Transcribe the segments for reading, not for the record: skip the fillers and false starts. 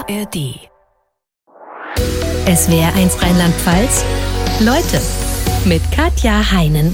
ARD. SWR1 Rheinland-Pfalz. Leute mit Katja Heinen.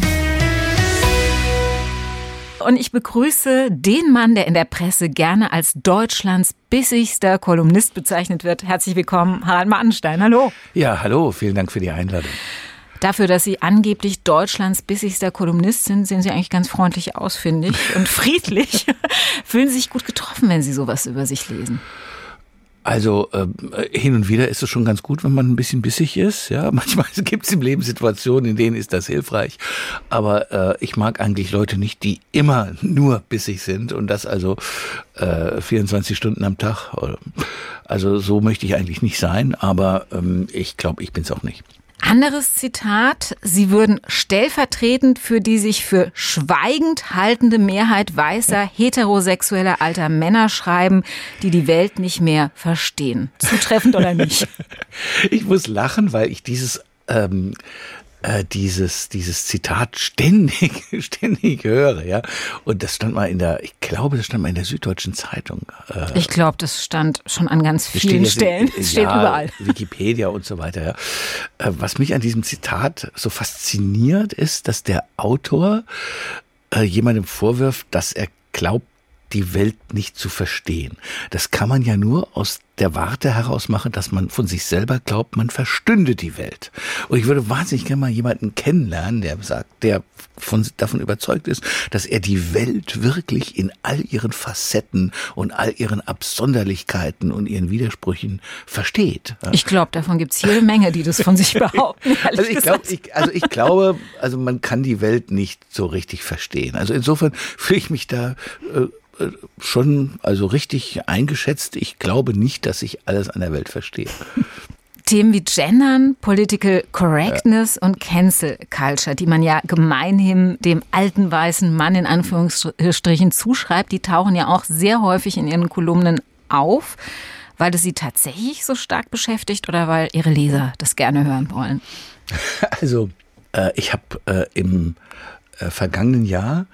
Und ich begrüße den Mann, der in der Presse gerne als Deutschlands bissigster Kolumnist bezeichnet wird. Herzlich willkommen, Harald Martenstein. Hallo. Ja, hallo. Vielen Dank für die Einladung. Dafür, dass Sie angeblich Deutschlands bissigster Kolumnist sind, sehen Sie eigentlich ganz freundlich aus, finde ich, und friedlich. Fühlen Sie sich gut getroffen, wenn Sie sowas über sich lesen? Also hin und wieder ist es schon ganz gut, wenn man ein bisschen bissig ist. Ja, manchmal gibt es im Leben Situationen, in denen ist das hilfreich. Aber ich mag eigentlich Leute nicht, die immer nur bissig sind und das also 24 Stunden am Tag. Also so möchte ich eigentlich nicht sein, aber ich glaube, ich bin es auch nicht. Anderes Zitat: Sie würden stellvertretend für die sich für schweigend haltende Mehrheit weißer, heterosexueller alter Männer schreiben, die die Welt nicht mehr verstehen. Zutreffend oder nicht? Ich muss lachen, weil ich dieses Zitat ständig höre, ja. Und das stand mal in der Süddeutschen Zeitung. Ich glaube, das stand schon an ganz vielen Stellen. Es steht überall. Wikipedia und so weiter, ja. Was mich an diesem Zitat so fasziniert, ist, dass der Autor jemandem vorwirft, dass er glaubt, die Welt nicht zu verstehen. Das kann man ja nur aus der Warte heraus machen, dass man von sich selber glaubt, man verstünde die Welt. Und ich würde wahnsinnig gerne mal jemanden kennenlernen, der davon überzeugt ist, dass er die Welt wirklich in all ihren Facetten und all ihren Absonderlichkeiten und ihren Widersprüchen versteht. Ich glaube, davon gibt es jede Menge, die das von sich behaupten. Ich glaube, man kann die Welt nicht so richtig verstehen. Also insofern fühle ich mich da schon richtig eingeschätzt. Ich glaube nicht, dass ich alles an der Welt verstehe. Themen wie Gendern, Political Correctness und Cancel Culture, die man ja gemeinhin dem alten weißen Mann in Anführungsstrichen zuschreibt, die tauchen ja auch sehr häufig in Ihren Kolumnen auf. Weil es Sie tatsächlich so stark beschäftigt oder weil Ihre Leser das gerne hören wollen? Also, ich habe im vergangenen Jahr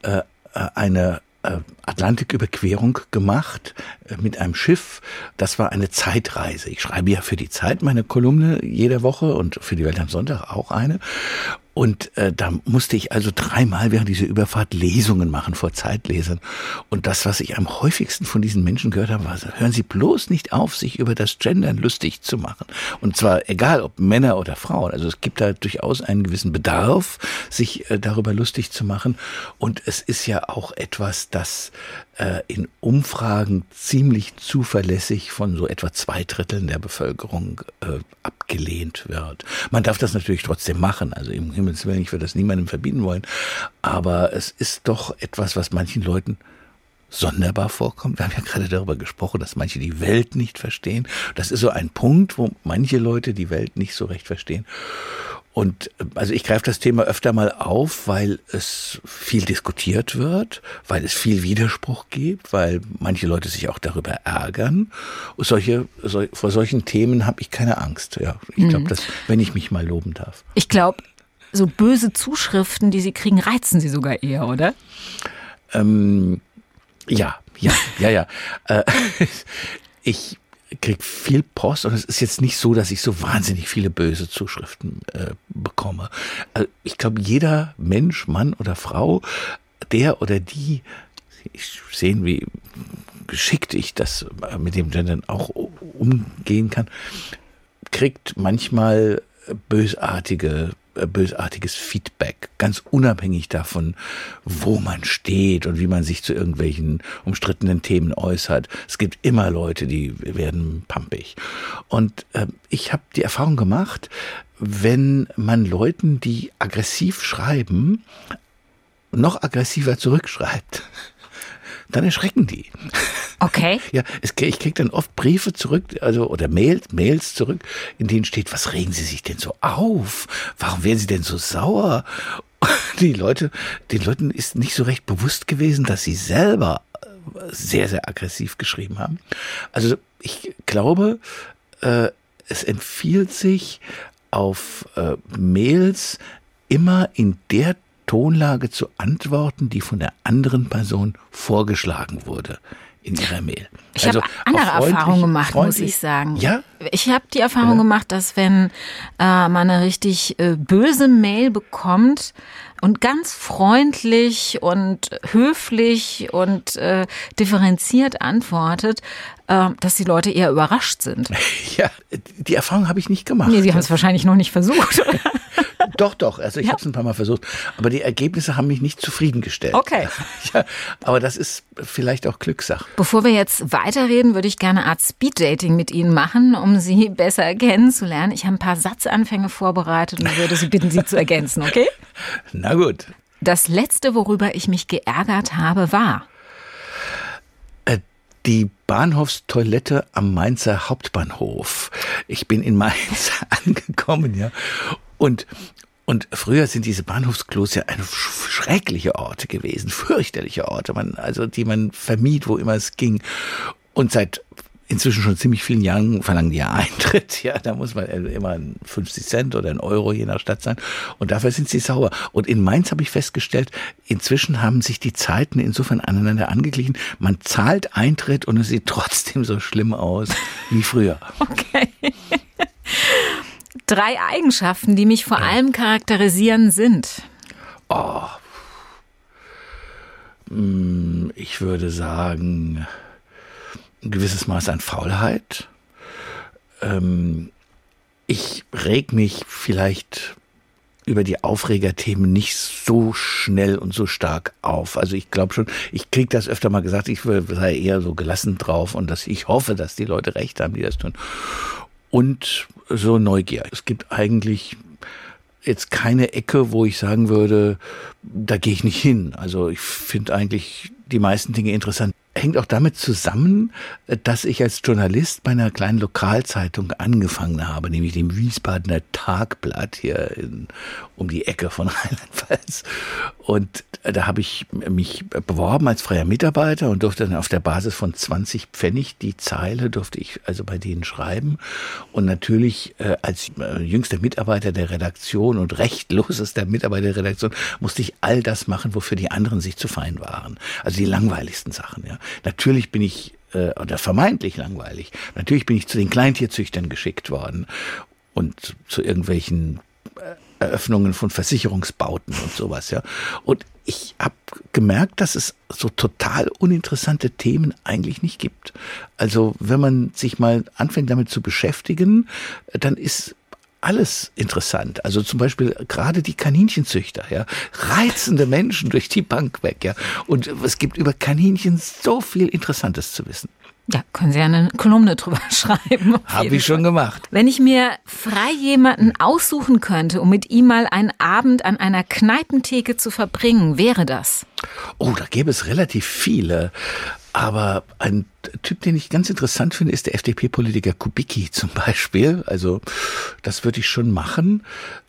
eine Atlantiküberquerung gemacht mit einem Schiff. Das war eine Zeitreise. Ich schreibe ja für die Zeit meine Kolumne jede Woche und für die Welt am Sonntag auch eine. Und da musste ich also 3-mal während dieser Überfahrt Lesungen machen vor Zeitlesern. Und das, was ich am häufigsten von diesen Menschen gehört habe, war: Hören Sie bloß nicht auf, sich über das Gendern lustig zu machen. Und zwar egal, ob Männer oder Frauen. Also es gibt da durchaus einen gewissen Bedarf, sich darüber lustig zu machen. Und es ist ja auch etwas, das in Umfragen ziemlich zuverlässig von so etwa 2/3 der Bevölkerung abgelehnt wird. Man darf das natürlich trotzdem machen, also im Himmels Willen, ich würde das niemandem verbieten wollen, aber es ist doch etwas, was manchen Leuten sonderbar vorkommt. Wir haben ja gerade darüber gesprochen, dass manche die Welt nicht verstehen. Das ist so ein Punkt, wo manche Leute die Welt nicht so recht verstehen. Und also ich greife das Thema öfter mal auf, weil es viel diskutiert wird, weil es viel Widerspruch gibt, weil manche Leute sich auch darüber ärgern. Und vor solchen Themen habe ich keine Angst. Ja, ich glaube, dass, wenn ich mich mal loben darf. Ich glaube, so böse Zuschriften, die Sie kriegen, reizen Sie sogar eher, oder? Ja. Ich kriege viel Post und es ist jetzt nicht so, dass ich so wahnsinnig viele böse Zuschriften bekomme. Also ich glaube, jeder Mensch, Mann oder Frau, der oder die, ich sehe, wie geschickt ich das mit dem Gendern auch umgehen kann, kriegt manchmal bösartiges Feedback, ganz unabhängig davon, wo man steht und wie man sich zu irgendwelchen umstrittenen Themen äußert. Es gibt immer Leute, die werden pampig. Und ich habe die Erfahrung gemacht, wenn man Leuten, die aggressiv schreiben, noch aggressiver zurückschreibt, dann erschrecken die. Okay. Ja, ich kriege dann oft Briefe zurück, oder Mails zurück, in denen steht: Was regen Sie sich denn so auf? Warum werden Sie denn so sauer? Den Leuten ist nicht so recht bewusst gewesen, dass sie selber sehr, sehr aggressiv geschrieben haben. Also ich glaube, es empfiehlt sich, auf Mails immer in der Tonlage zu antworten, die von der anderen Person vorgeschlagen wurde. in ihrer Mail. Ich habe andere Erfahrungen gemacht, muss ich sagen. Ja? Ich habe die Erfahrung gemacht, dass wenn man eine richtig böse Mail bekommt und ganz freundlich und höflich und differenziert antwortet, dass die Leute eher überrascht sind. Ja, die Erfahrung habe ich nicht gemacht. Nee, Sie haben es wahrscheinlich noch nicht versucht. Doch. Also ich habe es ein paar Mal versucht. Aber die Ergebnisse haben mich nicht zufriedengestellt. Okay. Ja, aber das ist vielleicht auch Glückssache. Bevor wir jetzt weiterreden, würde ich gerne eine Art Speeddating mit Ihnen machen, um Sie besser kennenzulernen. Ich habe ein paar Satzanfänge vorbereitet und würde Sie bitten, sie zu ergänzen, okay? Na gut. Das Letzte, worüber ich mich geärgert habe, war? Die Bahnhofstoilette am Mainzer Hauptbahnhof. Ich bin in Mainz angekommen, ja. Und früher sind diese Bahnhofsklos ja eine schreckliche Orte gewesen, fürchterliche Orte, die man vermied, wo immer es ging. Und seit inzwischen schon ziemlich vielen Jahren verlangen die ja Eintritt. Ja, da muss man immer 50 Cent oder €1, je nach Stadt sein. Und dafür sind sie sauer. Und in Mainz habe ich festgestellt, inzwischen haben sich die Zeiten insofern aneinander angeglichen. Man zahlt Eintritt und es sieht trotzdem so schlimm aus wie früher. Okay. 3 Eigenschaften, die mich vor allem charakterisieren, sind? Ich würde sagen, ein gewisses Maß an Faulheit. Ich reg mich vielleicht über die Aufregerthemen nicht so schnell und so stark auf. Also ich glaube schon, ich kriege das öfter mal gesagt, ich sei eher so gelassen drauf und dass ich hoffe, dass die Leute recht haben, die das tun. Und so Neugier. Es gibt eigentlich jetzt keine Ecke, wo ich sagen würde, da gehe ich nicht hin. Also ich finde eigentlich die meisten Dinge interessant. Hängt auch damit zusammen, dass ich als Journalist bei einer kleinen Lokalzeitung angefangen habe, nämlich dem Wiesbadener Tagblatt hier um die Ecke von Rheinland-Pfalz. Und da habe ich mich beworben als freier Mitarbeiter und durfte dann auf der Basis von 20 Pfennig die Zeile, durfte ich also bei denen schreiben. Und natürlich als jüngster Mitarbeiter der Redaktion und rechtlosester Mitarbeiter der Redaktion musste ich all das machen, wofür die anderen sich zu fein waren. Also die langweiligsten Sachen, ja. Natürlich bin ich, oder vermeintlich langweilig, natürlich bin ich zu den Kleintierzüchtern geschickt worden und zu irgendwelchen Eröffnungen von Versicherungsbauten und sowas, ja. Und ich habe gemerkt, dass es so total uninteressante Themen eigentlich nicht gibt. Also wenn man sich mal anfängt damit zu beschäftigen, dann ist alles interessant. Also zum Beispiel gerade die Kaninchenzüchter, ja, reizende Menschen durch die Bank weg, ja. Und es gibt über Kaninchen so viel Interessantes zu wissen. Ja, können Sie ja eine Kolumne drüber schreiben. Habe ich schon gemacht. Wenn ich mir frei jemanden aussuchen könnte, um mit ihm mal einen Abend an einer Kneipentheke zu verbringen, wäre das? Oh, da gäbe es relativ viele. Aber ein Typ, den ich ganz interessant finde, ist der FDP-Politiker Kubicki zum Beispiel. Also das würde ich schon machen.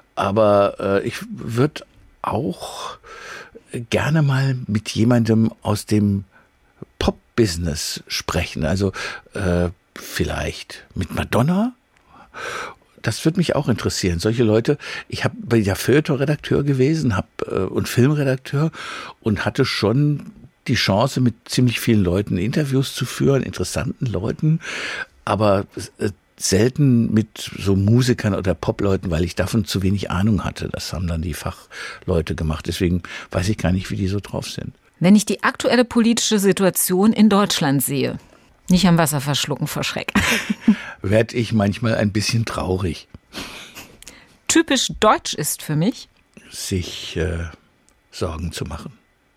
Aber ich würde auch gerne mal mit jemandem aus dem Pop-Business sprechen. Also vielleicht mit Madonna. Das würde mich auch interessieren. Solche Leute, ich bin ja Feuilleton-Redakteur gewesen, und Filmredakteur und hatte schon die Chance, mit ziemlich vielen Leuten Interviews zu führen, interessanten Leuten, aber selten mit so Musikern oder Popleuten, weil ich davon zu wenig Ahnung hatte. Das haben dann die Fachleute gemacht. Deswegen weiß ich gar nicht, wie die so drauf sind. Wenn ich die aktuelle politische Situation in Deutschland sehe, nicht am Wasser verschlucken vor Schreck, werde ich manchmal ein bisschen traurig. Typisch deutsch ist für mich, sich Sorgen zu machen.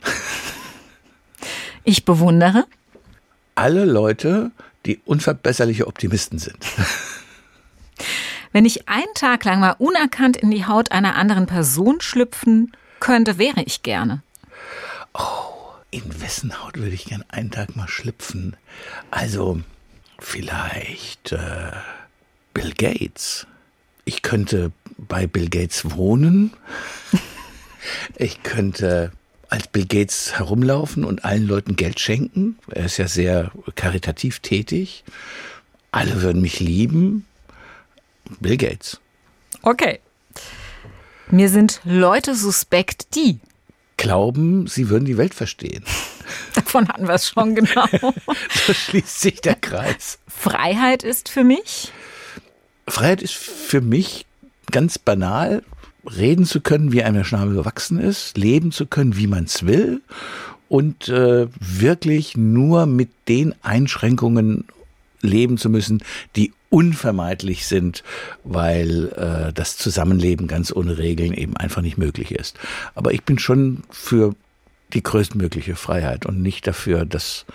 Ich bewundere alle Leute, die unverbesserliche Optimisten sind. Wenn ich einen Tag lang mal unerkannt in die Haut einer anderen Person schlüpfen könnte, wäre ich gerne. Oh, in wessen Haut würde ich gern einen Tag mal schlüpfen? Also vielleicht Bill Gates. Ich könnte bei Bill Gates wohnen. Ich könnte als Bill Gates herumlaufen und allen Leuten Geld schenken. Er ist ja sehr karitativ tätig. Alle würden mich lieben. Bill Gates. Okay. Mir sind Leute suspekt, die glauben, sie würden die Welt verstehen. Davon hatten wir es schon, genau. So schließt sich der Kreis. Freiheit ist für mich? Freiheit ist für mich ganz banal, reden zu können, wie einem der Schnabel gewachsen ist, leben zu können, wie man es will und wirklich nur mit den Einschränkungen leben zu müssen, die unvermeidlich sind, weil das Zusammenleben ganz ohne Regeln eben einfach nicht möglich ist. Aber ich bin schon für die größtmögliche Freiheit und nicht dafür,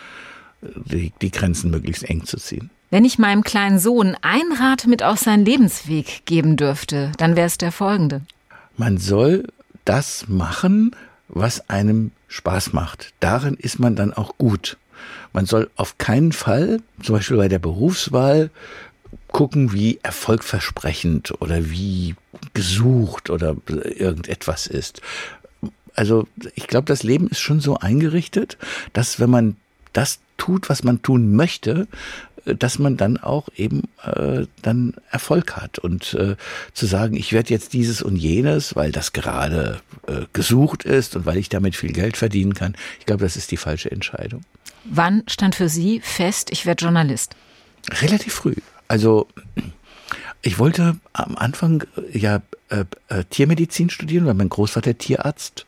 die Grenzen möglichst eng zu ziehen. Wenn ich meinem kleinen Sohn einen Rat mit auf seinen Lebensweg geben dürfte, dann wäre es der folgende. Man soll das machen, was einem Spaß macht. Darin ist man dann auch gut. Man soll auf keinen Fall, zum Beispiel bei der Berufswahl, gucken, wie erfolgversprechend oder wie gesucht oder irgendetwas ist. Also ich glaube, das Leben ist schon so eingerichtet, dass wenn man das tut, was man tun möchte, dass man dann auch eben dann Erfolg hat. Und zu sagen, ich werde jetzt dieses und jenes, weil das gerade gesucht ist und weil ich damit viel Geld verdienen kann, ich glaube, das ist die falsche Entscheidung. Wann stand für Sie fest, ich werde Journalist? Relativ früh. Also ich wollte am Anfang ja Tiermedizin studieren, weil mein Großvater Tierarzt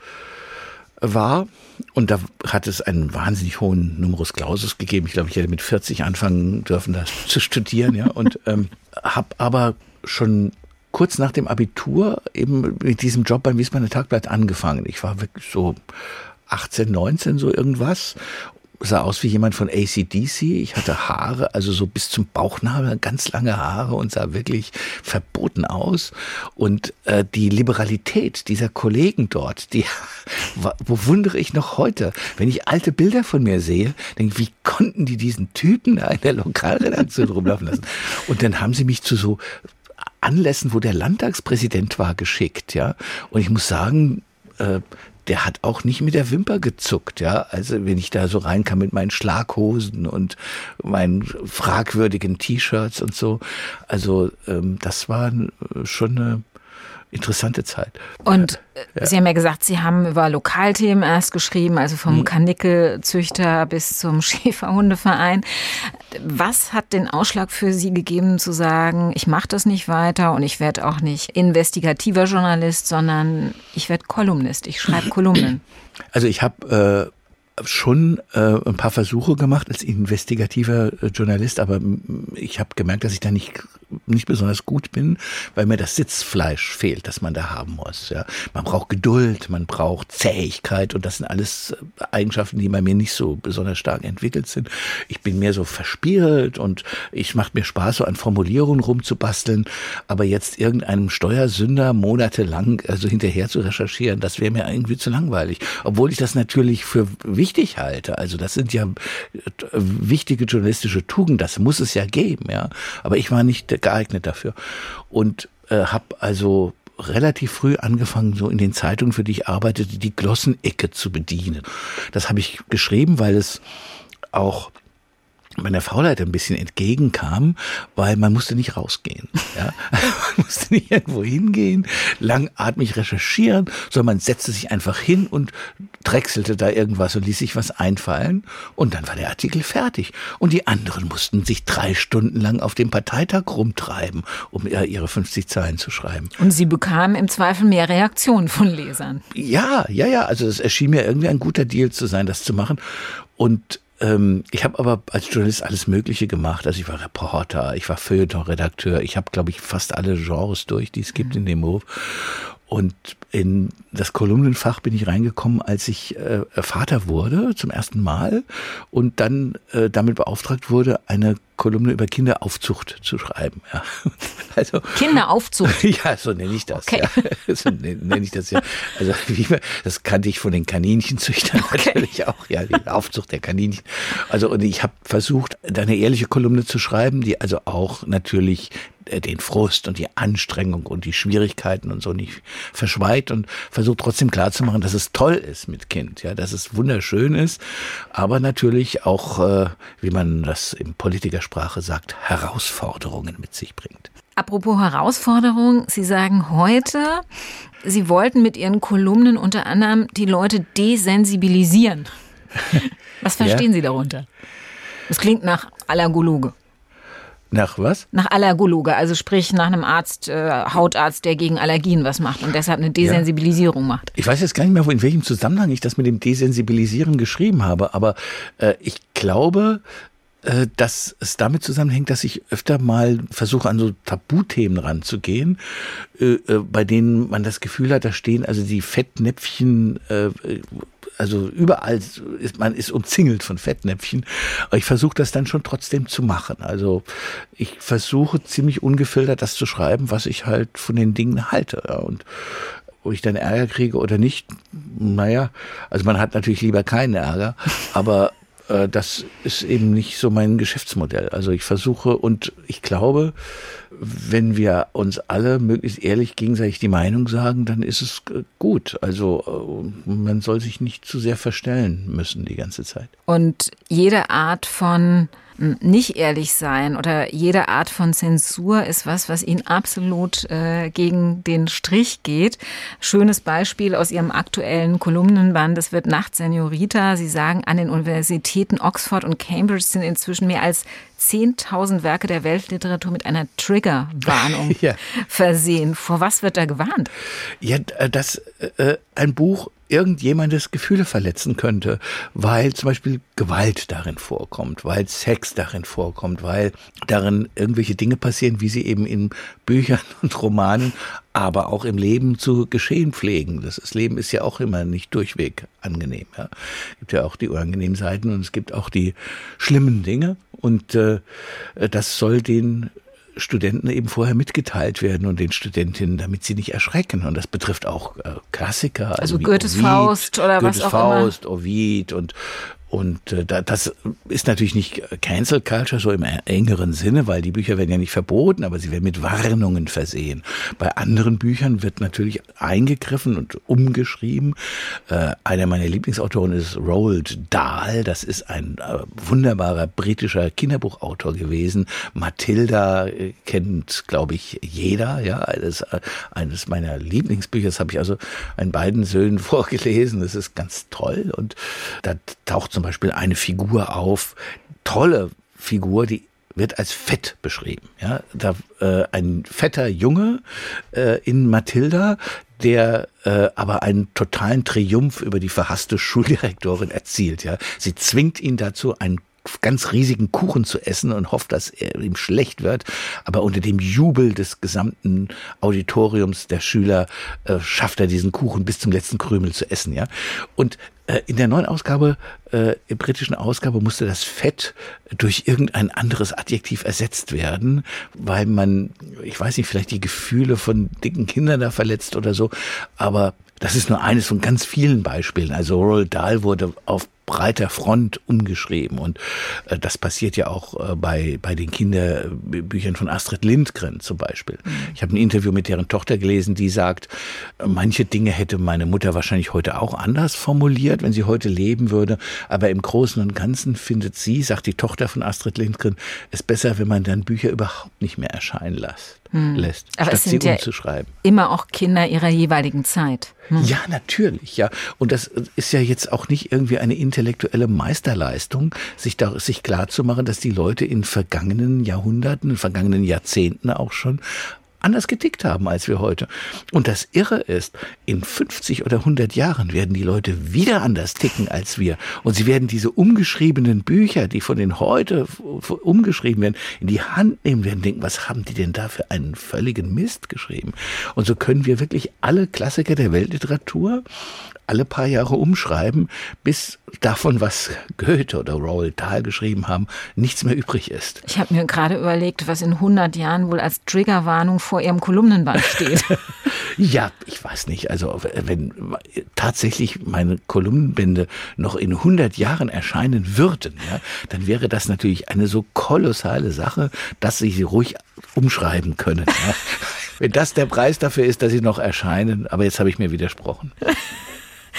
war. Und da hat es einen wahnsinnig hohen Numerus Clausus gegeben. Ich glaube, ich hätte mit 40 anfangen dürfen, das zu studieren. Ja. Und habe aber schon kurz nach dem Abitur eben mit diesem Job beim Wiesbadener Tagblatt angefangen. Ich war wirklich so 18, 19, so irgendwas. Sah aus wie jemand von AC/DC. Ich hatte Haare, also so bis zum Bauchnabel, ganz lange Haare und sah wirklich verboten aus. Und die Liberalität dieser Kollegen dort, die bewundere ich noch heute. Wenn ich alte Bilder von mir sehe, denke ich, wie konnten die diesen Typen da in der Lokalredaktion rumlaufen lassen? Und dann haben sie mich zu so Anlässen, wo der Landtagspräsident war, geschickt. Ja. Und ich muss sagen, der hat auch nicht mit der Wimper gezuckt, ja. Also wenn ich da so reinkam mit meinen Schlaghosen und meinen fragwürdigen T-Shirts und so. Also das war schon eine interessante Zeit. Und Sie haben ja gesagt, Sie haben über Lokalthemen erst geschrieben, also vom Kanickelzüchter bis zum Schäferhundeverein. Was hat den Ausschlag für Sie gegeben, zu sagen, ich mache das nicht weiter und ich werde auch nicht investigativer Journalist, sondern ich werde Kolumnist, ich schreibe Kolumnen? Also ich habe schon ein paar Versuche gemacht als investigativer Journalist, aber ich habe gemerkt, dass ich da nicht besonders gut bin, weil mir das Sitzfleisch fehlt, das man da haben muss. Ja. Man braucht Geduld, man braucht Zähigkeit und das sind alles Eigenschaften, die bei mir nicht so besonders stark entwickelt sind. Ich bin mehr so verspielt und es macht mir Spaß, so an Formulierungen rumzubasteln, aber jetzt irgendeinem Steuersünder monatelang hinterher zu recherchieren, das wäre mir irgendwie zu langweilig. Obwohl ich das natürlich für wichtig halte. Also das sind ja wichtige journalistische Tugenden, das muss es ja geben, ja. Aber ich war nicht geeignet dafür und habe also relativ früh angefangen, so in den Zeitungen, für die ich arbeitete, die Glossenecke zu bedienen. Das habe ich geschrieben, weil es auch meiner Frauleiter ein bisschen entgegenkam, weil man musste nicht rausgehen. Ja? Man musste nicht irgendwo hingehen, langatmig recherchieren, sondern man setzte sich einfach hin und drechselte da irgendwas und ließ sich was einfallen und dann war der Artikel fertig. Und die anderen mussten sich 3 Stunden lang auf dem Parteitag rumtreiben, um ihre 50 Zeilen zu schreiben. Und Sie bekamen im Zweifel mehr Reaktionen von Lesern. Ja. Also es erschien mir irgendwie ein guter Deal zu sein, das zu machen. Und ich habe aber als Journalist alles Mögliche gemacht. Also ich war Reporter, ich war Feuilleton-Redakteur, ich habe, glaube ich, fast alle Genres durch, die es gibt in dem Beruf. Und in das Kolumnenfach bin ich reingekommen, als ich Vater wurde, zum ersten Mal, und dann damit beauftragt wurde, eine Kolumne über Kinderaufzucht zu schreiben. Ja. Also, Kinderaufzucht? Ja, so nenne ich das. Okay. Ja. So nenne ich das ja. Also das kannte ich von den Kaninchenzüchtern natürlich auch. Ja, die Aufzucht der Kaninchen. Also und ich habe versucht, eine ehrliche Kolumne zu schreiben, die also auch natürlich den Frust und die Anstrengung und die Schwierigkeiten und so nicht verschweigt und versucht trotzdem klarzumachen, dass es toll ist mit Kind, ja, dass es wunderschön ist, aber natürlich auch, wie man das in Politikersprache sagt, Herausforderungen mit sich bringt. Apropos Herausforderung, Sie sagen heute, Sie wollten mit Ihren Kolumnen unter anderem die Leute desensibilisieren. Was verstehen Sie darunter? Das klingt nach Allergologe. Nach was? Nach Allergologe, also sprich nach einem Arzt, Hautarzt, der gegen Allergien was macht und deshalb eine Desensibilisierung macht. Ich weiß jetzt gar nicht mehr, in welchem Zusammenhang ich das mit dem Desensibilisieren geschrieben habe, aber ich glaube, dass es damit zusammenhängt, dass ich öfter mal versuche, an so Tabuthemen ranzugehen, bei denen man das Gefühl hat, da stehen also die Fettnäpfchen, also überall man ist umzingelt von Fettnäpfchen. Aber ich versuche das dann schon trotzdem zu machen. Also ich versuche ziemlich ungefiltert das zu schreiben, was ich halt von den Dingen halte. Ja. Und ob ich dann Ärger kriege oder nicht, naja, also man hat natürlich lieber keinen Ärger, aber das ist eben nicht so mein Geschäftsmodell. Also ich versuche und ich glaube, wenn wir uns alle möglichst ehrlich gegenseitig die Meinung sagen, dann ist es gut. Also man soll sich nicht zu sehr verstellen müssen die ganze Zeit. Und jede Art von nicht ehrlich sein oder jede Art von Zensur ist was Ihnen absolut gegen den Strich geht. Schönes Beispiel aus Ihrem aktuellen Kolumnenband, es wird Nacht Senorita. Sie sagen, an den Universitäten Oxford und Cambridge sind inzwischen mehr als 10.000 Werke der Weltliteratur mit einer Triggerwarnung versehen. Vor was wird da gewarnt? Ja, dass ein Buch irgendjemandes Gefühle verletzen könnte, weil zum Beispiel Gewalt darin vorkommt, weil Sex darin vorkommt, weil darin irgendwelche Dinge passieren, wie sie eben in Büchern und Romanen, aber auch im Leben zu geschehen pflegen. Das Leben ist ja auch immer nicht durchweg angenehm. Ja. Es gibt ja auch die unangenehmen Seiten und es gibt auch die schlimmen Dinge und das soll den Studenten eben vorher mitgeteilt werden und den Studentinnen, damit sie nicht erschrecken. Und das betrifft auch Klassiker. Also Goethes Faust oder was auch immer. Goethes Faust, Ovid und das ist natürlich nicht Cancel Culture so im engeren Sinne, weil die Bücher werden ja nicht verboten, aber sie werden mit Warnungen versehen. Bei anderen Büchern wird natürlich eingegriffen und umgeschrieben. Einer meiner Lieblingsautoren ist Roald Dahl. Das ist ein wunderbarer britischer Kinderbuchautor gewesen. Matilda kennt, glaube ich, jeder. Ja, eines meiner Lieblingsbücher. Das habe ich also an beiden Söhnen vorgelesen. Das ist ganz toll und da taucht zum Beispiel eine Figur auf, tolle Figur, die wird als fett beschrieben. Ja, ein fetter Junge in Matilda, der aber einen totalen Triumph über die verhasste Schuldirektorin erzielt. Ja, sie zwingt ihn dazu, einen ganz riesigen Kuchen zu essen und hofft, dass er ihm schlecht wird. Aber unter dem Jubel des gesamten Auditoriums der Schüler schafft er diesen Kuchen bis zum letzten Krümel zu essen. Ja, und in der neuen Ausgabe, im britischen Ausgabe, musste das Fett durch irgendein anderes Adjektiv ersetzt werden, weil man, ich weiß nicht, vielleicht die Gefühle von dicken Kindern da verletzt oder so, aber das ist nur eines von ganz vielen Beispielen. Also Roald Dahl wurde auf breiter Front umgeschrieben und das passiert ja auch bei den Kinderbüchern von Astrid Lindgren zum Beispiel. Ich habe ein Interview mit deren Tochter gelesen, die sagt, manche Dinge hätte meine Mutter wahrscheinlich heute auch anders formuliert, wenn sie heute leben würde, aber im Großen und Ganzen findet sie, sagt die Tochter von Astrid Lindgren, es besser, wenn man dann Bücher überhaupt nicht mehr erscheinen lässt, aber statt es sind sie ja umzuschreiben. Immer auch Kinder ihrer jeweiligen Zeit. Ja, natürlich, ja. Und das ist ja jetzt auch nicht irgendwie eine intellektuelle Meisterleistung, sich klar zu machen, dass die Leute in vergangenen Jahrhunderten, in vergangenen Jahrzehnten auch schon anders getickt haben als wir heute. Und das Irre ist, in 50 oder 100 Jahren werden die Leute wieder anders ticken als wir. Und sie werden diese umgeschriebenen Bücher, die von denen heute umgeschrieben werden, in die Hand nehmen werden, denken, was haben die denn da für einen völligen Mist geschrieben? Und so können wir wirklich alle Klassiker der Weltliteratur alle paar Jahre umschreiben, bis davon, was Goethe oder Roald Dahl geschrieben haben, nichts mehr übrig ist. Ich habe mir gerade überlegt, was in 100 Jahren wohl als Triggerwarnung vor Ihrem Kolumnenband steht. Ja, ich weiß nicht. Also wenn tatsächlich meine Kolumnenbände noch in 100 Jahren erscheinen würden, ja, dann wäre das natürlich eine so kolossale Sache, dass Sie ruhig umschreiben können. Ja. Wenn das der Preis dafür ist, dass sie noch erscheinen. Aber jetzt habe ich mir widersprochen.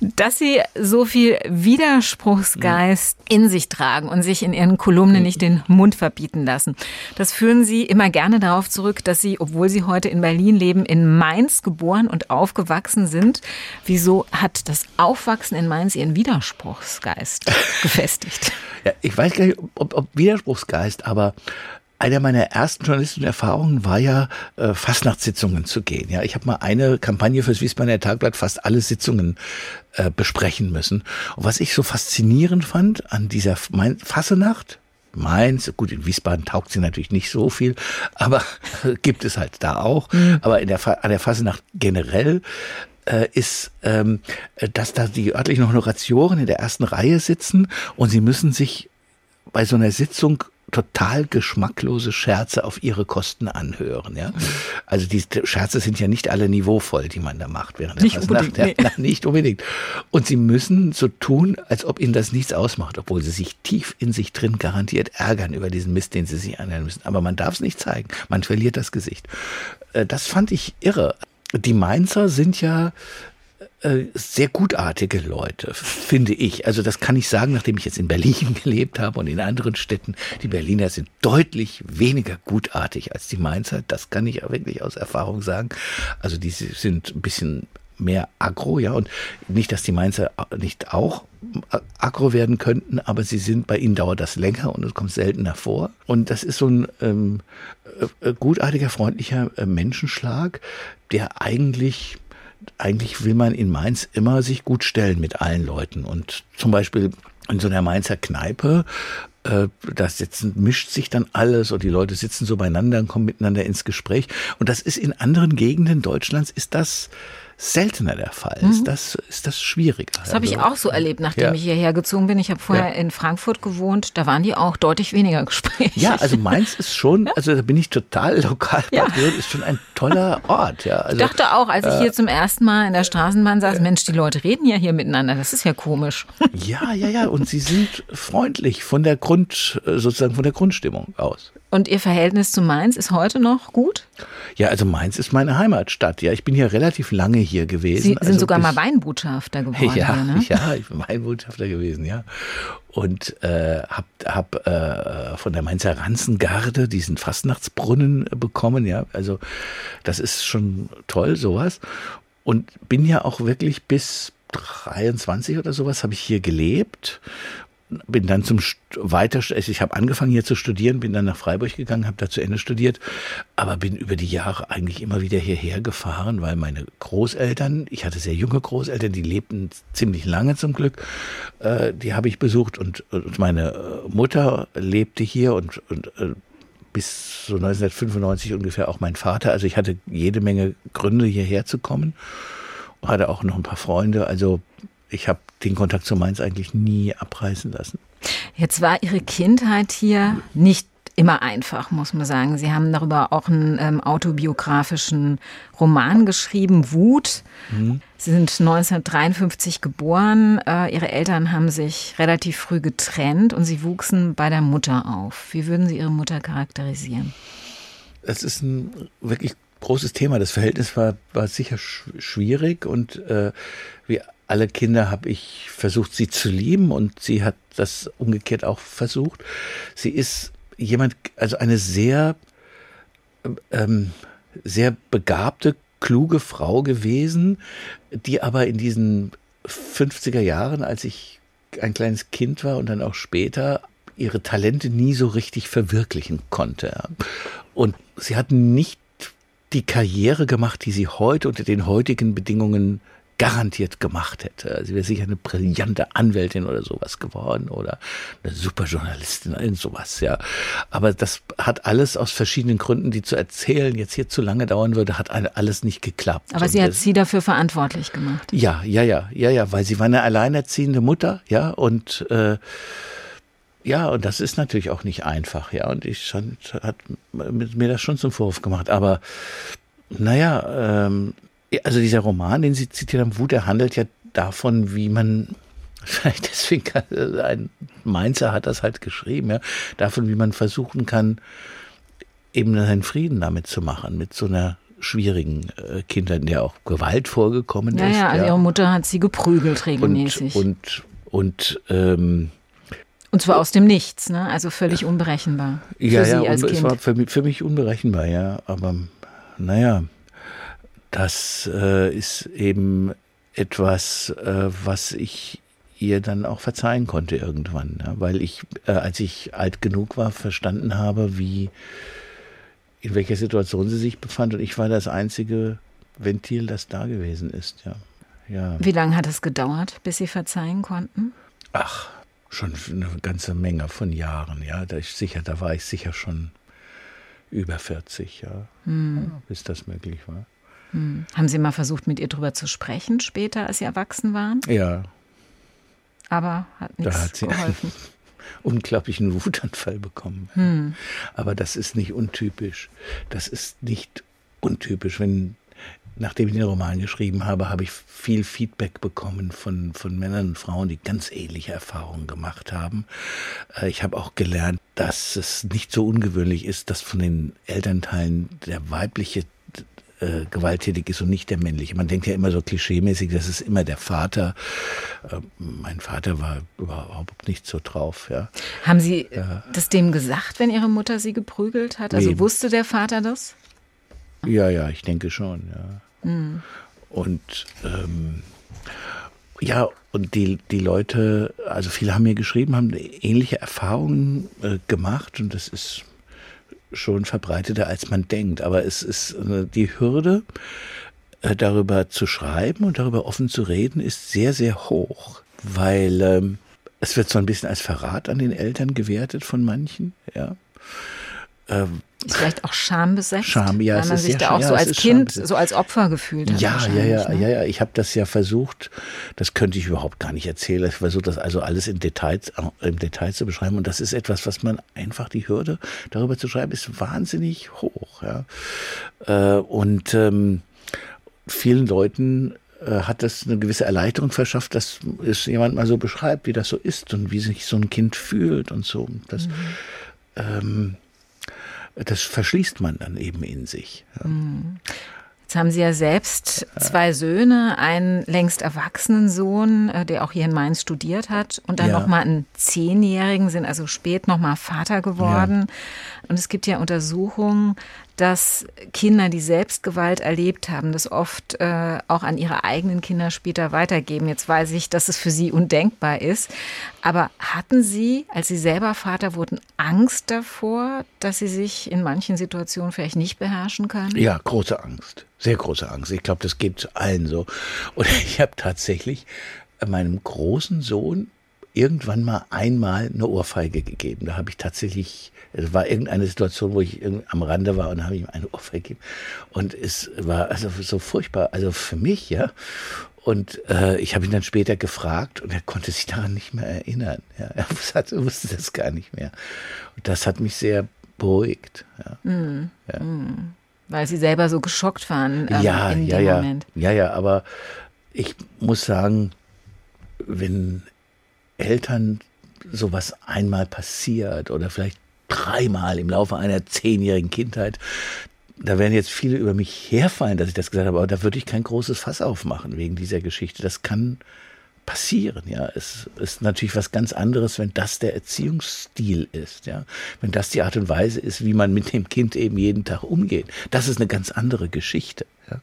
Dass Sie so viel Widerspruchsgeist in sich tragen und sich in Ihren Kolumnen nicht den Mund verbieten lassen, das führen Sie immer gerne darauf zurück, dass Sie, obwohl Sie heute in Berlin leben, in Mainz geboren und aufgewachsen sind. Wieso hat das Aufwachsen in Mainz Ihren Widerspruchsgeist gefestigt? Ja, ich weiß gar nicht, ob Widerspruchsgeist, aber eine meiner ersten journalistischen Erfahrungen war ja, Fastnachtssitzungen zu gehen. Ja, ich habe mal eine Kampagne fürs Wiesbadener Tagblatt fast alle Sitzungen besprechen müssen. Und was ich so faszinierend fand an dieser Fassenacht, Mainz, gut, in Wiesbaden taugt sie natürlich nicht so viel, aber gibt es halt da auch. Aber an der Fassenacht generell ist, dass da die örtlichen Honoratioren in der ersten Reihe sitzen und sie müssen sich bei so einer Sitzung total geschmacklose Scherze auf ihre Kosten anhören. Ja? Also die Scherze sind ja nicht alle niveauvoll, die man da macht während der Fasnacht. Nee. Ja, nicht unbedingt. Und sie müssen so tun, als ob ihnen das nichts ausmacht, obwohl sie sich tief in sich drin garantiert ärgern über diesen Mist, den sie sich anhören müssen. Aber man darf es nicht zeigen. Man verliert das Gesicht. Das fand ich irre. Die Mainzer sind ja sehr gutartige Leute, finde ich. Also das kann ich sagen, nachdem ich jetzt in Berlin gelebt habe und in anderen Städten. Die Berliner sind deutlich weniger gutartig als die Mainzer. Das kann ich auch wirklich aus Erfahrung sagen. Also die sind ein bisschen mehr aggro, ja. Und nicht, dass die Mainzer nicht auch aggro werden könnten, aber bei ihnen dauert das länger und es kommt seltener vor. Und das ist so ein gutartiger, freundlicher Menschenschlag, der eigentlich will man in Mainz immer sich gut stellen mit allen Leuten. Und zum Beispiel in so einer Mainzer Kneipe, mischt sich dann alles und die Leute sitzen so beieinander und kommen miteinander ins Gespräch. Und das ist in anderen Gegenden Deutschlands, ist das seltener der Fall. Ist das schwieriger. Das habe ich auch so erlebt, nachdem ich hierher gezogen bin. Ich habe vorher in Frankfurt gewohnt, da waren die auch deutlich weniger Gespräche. Ja, also Mainz ist schon, also da bin ich total Lokalpatriot, ist schon ein toller Ort. Ja, also, ich dachte auch, als ich hier zum ersten Mal in der Straßenbahn saß, Mensch, die Leute reden ja hier miteinander, das ist ja komisch. Ja, und sie sind freundlich von der Grundstimmung aus. Und Ihr Verhältnis zu Mainz ist heute noch gut? Ja, also Mainz ist meine Heimatstadt. Ja, ich bin hier relativ lange hier gewesen. Sie sind sogar mal Weinbotschafter geworden. Ja, hier, ne? Ja, ich bin Weinbotschafter gewesen, ja. Und hab von der Mainzer Ranzengarde diesen Fastnachtsbrunnen bekommen, ja. Also das ist schon toll, sowas. Und bin ja auch wirklich bis 23 oder sowas habe ich hier gelebt. Bin dann ich habe angefangen hier zu studieren, bin dann nach Freiburg gegangen, habe da zu Ende studiert, aber bin über die Jahre eigentlich immer wieder hierher gefahren, weil meine Großeltern, ich hatte sehr junge Großeltern, die lebten ziemlich lange zum Glück, die habe ich besucht und meine Mutter lebte hier und bis so 1995 ungefähr auch mein Vater, also ich hatte jede Menge Gründe hierher zu kommen, hatte auch noch ein paar Freunde, also ich habe den Kontakt zu Mainz eigentlich nie abreißen lassen. Jetzt war Ihre Kindheit hier nicht immer einfach, muss man sagen. Sie haben darüber auch einen autobiografischen Roman geschrieben, Wut. Sie sind 1953 geboren. Ihre Eltern haben sich relativ früh getrennt und Sie wuchsen bei der Mutter auf. Wie würden Sie Ihre Mutter charakterisieren? Das ist ein wirklich großes Thema. Das Verhältnis war sicher schwierig und wie alle Kinder habe ich versucht, sie zu lieben und sie hat das umgekehrt auch versucht. Sie ist also eine sehr, sehr begabte, kluge Frau gewesen, die aber in diesen 50er Jahren, als ich ein kleines Kind war und dann auch später, ihre Talente nie so richtig verwirklichen konnte. Und sie hat nicht die Karriere gemacht, die sie heute unter den heutigen Bedingungen garantiert gemacht hätte. Sie wäre sicher eine brillante Anwältin oder sowas geworden oder eine super Journalistin, irgend sowas, ja. Aber das hat alles aus verschiedenen Gründen, die zu erzählen jetzt hier zu lange dauern würde, hat alles nicht geklappt. Aber sie hat Sie dafür verantwortlich gemacht. Ja, weil sie war eine alleinerziehende Mutter, ja, und und das ist natürlich auch nicht einfach, ja, und hat mir das schon zum Vorwurf gemacht, aber also dieser Roman, den Sie zitiert haben, Wut, der handelt ja davon, wie man, vielleicht deswegen, ein Mainzer hat das halt geschrieben, ja, davon, wie man versuchen kann, eben seinen Frieden damit zu machen, mit so einer schwierigen Kindheit, in der auch Gewalt vorgekommen ist. Ja, also ihre Mutter hat sie geprügelt regelmäßig. Und zwar aus dem Nichts, ne? Also völlig unberechenbar für Sie als Kind. Es war für mich unberechenbar, ja. Aber naja, das ist eben etwas, was ich ihr dann auch verzeihen konnte irgendwann. Ja? Weil ich, als ich alt genug war, verstanden habe, in welcher Situation sie sich befand. Und ich war das einzige Ventil, das da gewesen ist. Ja. Wie lange hat es gedauert, bis Sie verzeihen konnten? Ach, schon eine ganze Menge von Jahren. Ja, da war ich sicher schon über 40, bis das möglich war. Haben Sie mal versucht, mit ihr drüber zu sprechen, später, als Sie erwachsen waren? Ja. Aber hat nichts geholfen. Unglaublichen Wutanfall bekommen. Aber das ist nicht untypisch. Nachdem ich den Roman geschrieben habe, habe ich viel Feedback bekommen von Männern und Frauen, die ganz ähnliche Erfahrungen gemacht haben. Ich habe auch gelernt, dass es nicht so ungewöhnlich ist, dass von den Elternteilen der weibliche gewalttätig ist und nicht der männliche. Man denkt ja immer so klischeemäßig, das ist immer der Vater. Mein Vater war überhaupt nicht so drauf. Ja. Haben Sie das dem gesagt, wenn Ihre Mutter Sie geprügelt hat? Also wusste der Vater das? Ja, ich denke schon, ja. Und und die Leute, also viele haben mir geschrieben, haben ähnliche Erfahrungen gemacht und das ist schon verbreiteter, als man denkt. Aber es ist die Hürde, darüber zu schreiben und darüber offen zu reden, ist sehr, sehr hoch, weil es wird so ein bisschen als Verrat an den Eltern gewertet von manchen, ja. Ist vielleicht auch schambesetzt, Scham, ja, weil man sich da auch so als Kind, so als Opfer gefühlt hat. Ja. Ich habe das ja versucht, das könnte ich überhaupt gar nicht erzählen. Ich versuche das also alles im Detail zu beschreiben. Und das ist etwas, was man einfach, die Hürde darüber zu schreiben, ist wahnsinnig hoch. Ja. Und vielen Leuten hat das eine gewisse Erleichterung verschafft, dass es jemand mal so beschreibt, wie das so ist und wie sich so ein Kind fühlt und so. Das verschließt man dann eben in sich. Ja. Jetzt haben Sie ja selbst 2 Söhne, einen längst erwachsenen Sohn, der auch hier in Mainz studiert hat und dann nochmal einen 10-Jährigen, sind also spät nochmal Vater geworden. Ja. Und es gibt ja Untersuchungen, dass Kinder, die selbst Gewalt erlebt haben, das oft auch an ihre eigenen Kinder später weitergeben. Jetzt weiß ich, dass es für Sie undenkbar ist. Aber hatten Sie, als Sie selber Vater wurden, Angst davor, dass Sie sich in manchen Situationen vielleicht nicht beherrschen können? Ja, große Angst. Sehr große Angst. Ich glaube, das geht allen so. Und ich habe tatsächlich meinem großen Sohn irgendwann einmal eine Ohrfeige gegeben. Da habe ich tatsächlich, es war irgendeine Situation, wo ich am Rande war und habe ihm eine Ohrfeige gegeben. Und es war also so furchtbar, also für mich, ja. Und ich habe ihn dann später gefragt und er konnte sich daran nicht mehr erinnern. Ja. Er wusste das gar nicht mehr. Und das hat mich sehr beruhigt. Ja. Weil Sie selber so geschockt waren in dem Moment. Ja, aber ich muss sagen, wenn Eltern sowas einmal passiert oder vielleicht 3-mal im Laufe einer 10-jährigen Kindheit, da werden jetzt viele über mich herfallen, dass ich das gesagt habe, aber da würde ich kein großes Fass aufmachen wegen dieser Geschichte. Das kann passieren, ja. Es ist natürlich was ganz anderes, wenn das der Erziehungsstil ist, ja. Wenn das die Art und Weise ist, wie man mit dem Kind eben jeden Tag umgeht. Das ist eine ganz andere Geschichte, ja.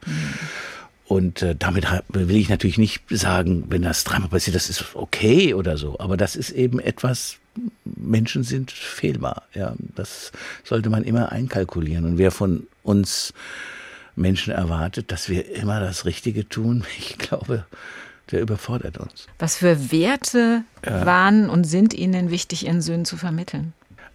Und damit will ich natürlich nicht sagen, wenn das 3-mal passiert, das ist okay oder so. Aber das ist eben etwas, Menschen sind fehlbar. Ja, das sollte man immer einkalkulieren. Und wer von uns Menschen erwartet, dass wir immer das Richtige tun, ich glaube, der überfordert uns. Was für Werte waren und sind Ihnen denn wichtig, Ihren Söhnen zu vermitteln?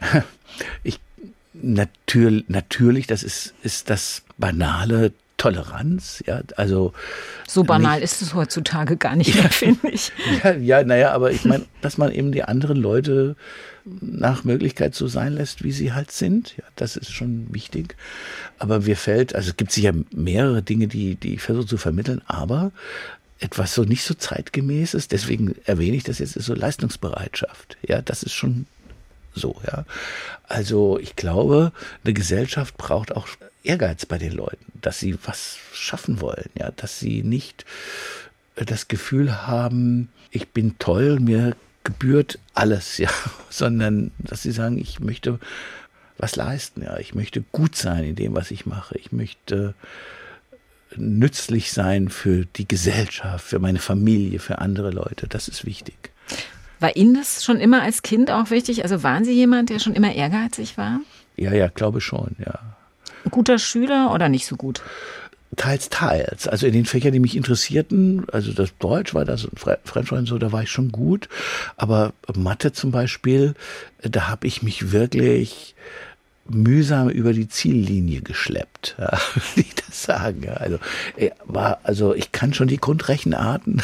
Natürlich, das ist das banale Toleranz, ja, also so banal ist es heutzutage gar nicht mehr, finde ich. Aber ich meine, dass man eben die anderen Leute nach Möglichkeit so sein lässt, wie sie halt sind, ja, das ist schon wichtig. Aber es gibt sicher mehrere Dinge, die ich versuche zu vermitteln, aber etwas so nicht so zeitgemäßes, deswegen erwähne ich das jetzt, ist so Leistungsbereitschaft. Ja, das ist schon so, ja. Also ich glaube, eine Gesellschaft braucht auch Ehrgeiz bei den Leuten, dass sie was schaffen wollen, ja, dass sie nicht das Gefühl haben, ich bin toll, mir gebührt alles, ja, sondern dass sie sagen, ich möchte was leisten, ja, ich möchte gut sein in dem, was ich mache, ich möchte nützlich sein für die Gesellschaft, für meine Familie, für andere Leute, das ist wichtig. War Ihnen das schon immer als Kind auch wichtig? Also waren Sie jemand, der schon immer ehrgeizig war? Ja, glaube schon, ja. Ein guter Schüler oder nicht so gut? Teils. Also in den Fächern, die mich interessierten, also das Deutsch war das und Fremdsprache und so, da war ich schon gut. Aber Mathe zum Beispiel, da habe ich mich wirklich mühsam über die Ziellinie geschleppt, ja, will ich das sagen. Ja. Also ich kann schon die Grundrechenarten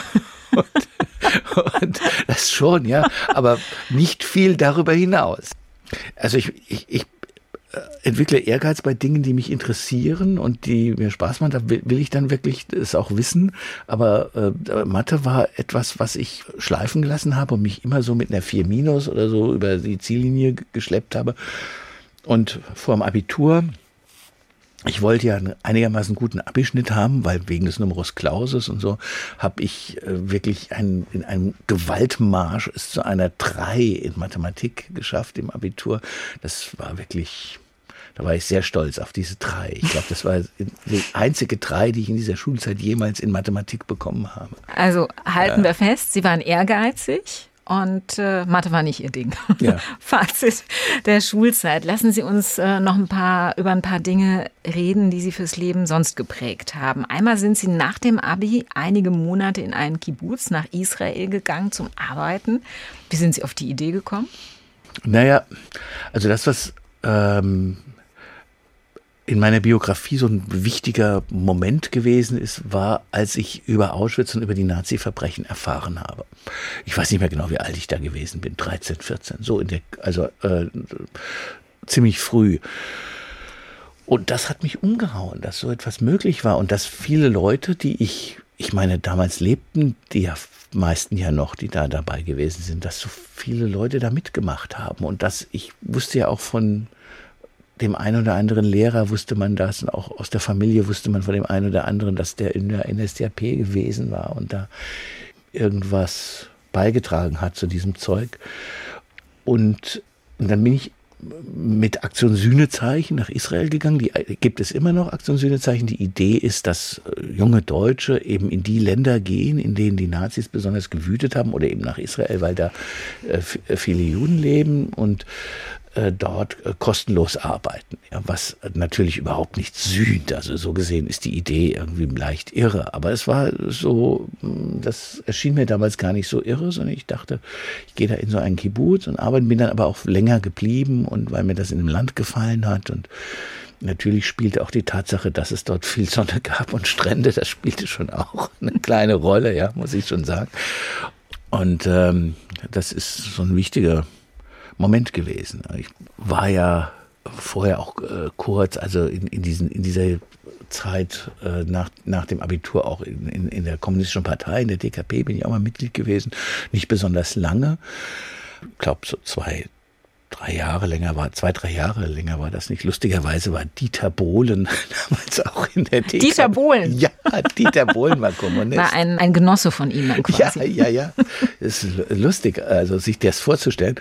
und das schon, ja, aber nicht viel darüber hinaus. Also ich entwickle Ehrgeiz bei Dingen, die mich interessieren und die mir Spaß machen. Da will ich dann wirklich es auch wissen. Aber Mathe war etwas, was ich schleifen gelassen habe und mich immer so mit einer 4- oder so über die Ziellinie geschleppt habe. Und vor dem Abitur, ich wollte ja einen einigermaßen guten Abischnitt haben, weil wegen des Numerus Clausus und so, habe ich wirklich in einem Gewaltmarsch es zu einer 3 in Mathematik geschafft im Abitur. Das war wirklich, da war ich sehr stolz auf diese 3. Ich glaube, das war die einzige 3, die ich in dieser Schulzeit jemals in Mathematik bekommen habe. Also halten wir fest, Sie waren ehrgeizig. Und Mathe war nicht Ihr Ding. Ja. Fazit der Schulzeit. Lassen Sie uns noch über ein paar Dinge reden, die Sie fürs Leben sonst geprägt haben. Einmal sind Sie nach dem Abi einige Monate in einen Kibbuz nach Israel gegangen zum Arbeiten. Wie sind Sie auf die Idee gekommen? Naja, also das, was in meiner Biografie so ein wichtiger Moment gewesen ist, war, als ich über Auschwitz und über die Nazi-Verbrechen erfahren habe. Ich weiß nicht mehr genau, wie alt ich da gewesen bin, 13, 14, so ziemlich früh. Und das hat mich umgehauen, dass so etwas möglich war und dass viele Leute, die ich meine, damals lebten, die ja meisten ja noch, die da dabei gewesen sind, dass so viele Leute da mitgemacht haben und dass ich wusste ja auch von dem einen oder anderen Lehrer wusste man das und auch aus der Familie wusste man von dem einen oder anderen, dass der in der NSDAP gewesen war und da irgendwas beigetragen hat zu diesem Zeug. Und dann bin ich mit Aktion Sühnezeichen nach Israel gegangen. Die gibt es immer noch, Aktion Sühnezeichen. Die Idee ist, dass junge Deutsche eben in die Länder gehen, in denen die Nazis besonders gewütet haben oder eben nach Israel, weil da viele Juden leben und dort kostenlos arbeiten, ja, was natürlich überhaupt nicht sühnt. Also so gesehen ist die Idee irgendwie leicht irre. Aber es war so, das erschien mir damals gar nicht so irre, sondern ich dachte, ich gehe da in so einen Kibbuz und arbeite, bin dann aber auch länger geblieben und weil mir das in dem Land gefallen hat und natürlich spielte auch die Tatsache, dass es dort viel Sonne gab und Strände, das spielte schon auch eine kleine Rolle, ja, muss ich schon sagen. Und das ist so ein wichtiger Moment gewesen. Ich war ja vorher auch kurz, also in dieser Zeit nach dem Abitur auch in der Kommunistischen Partei, in der DKP bin ich auch mal Mitglied gewesen. Nicht besonders lange. Ich glaube so 2-3 Jahre länger war das nicht. Lustigerweise war Dieter Bohlen damals auch in der DKP. Dieter Bohlen? Ja, Dieter Bohlen war Kommunist. War ein Genosse von Ihnen dann quasi. Ja. Das ist lustig, also sich das vorzustellen.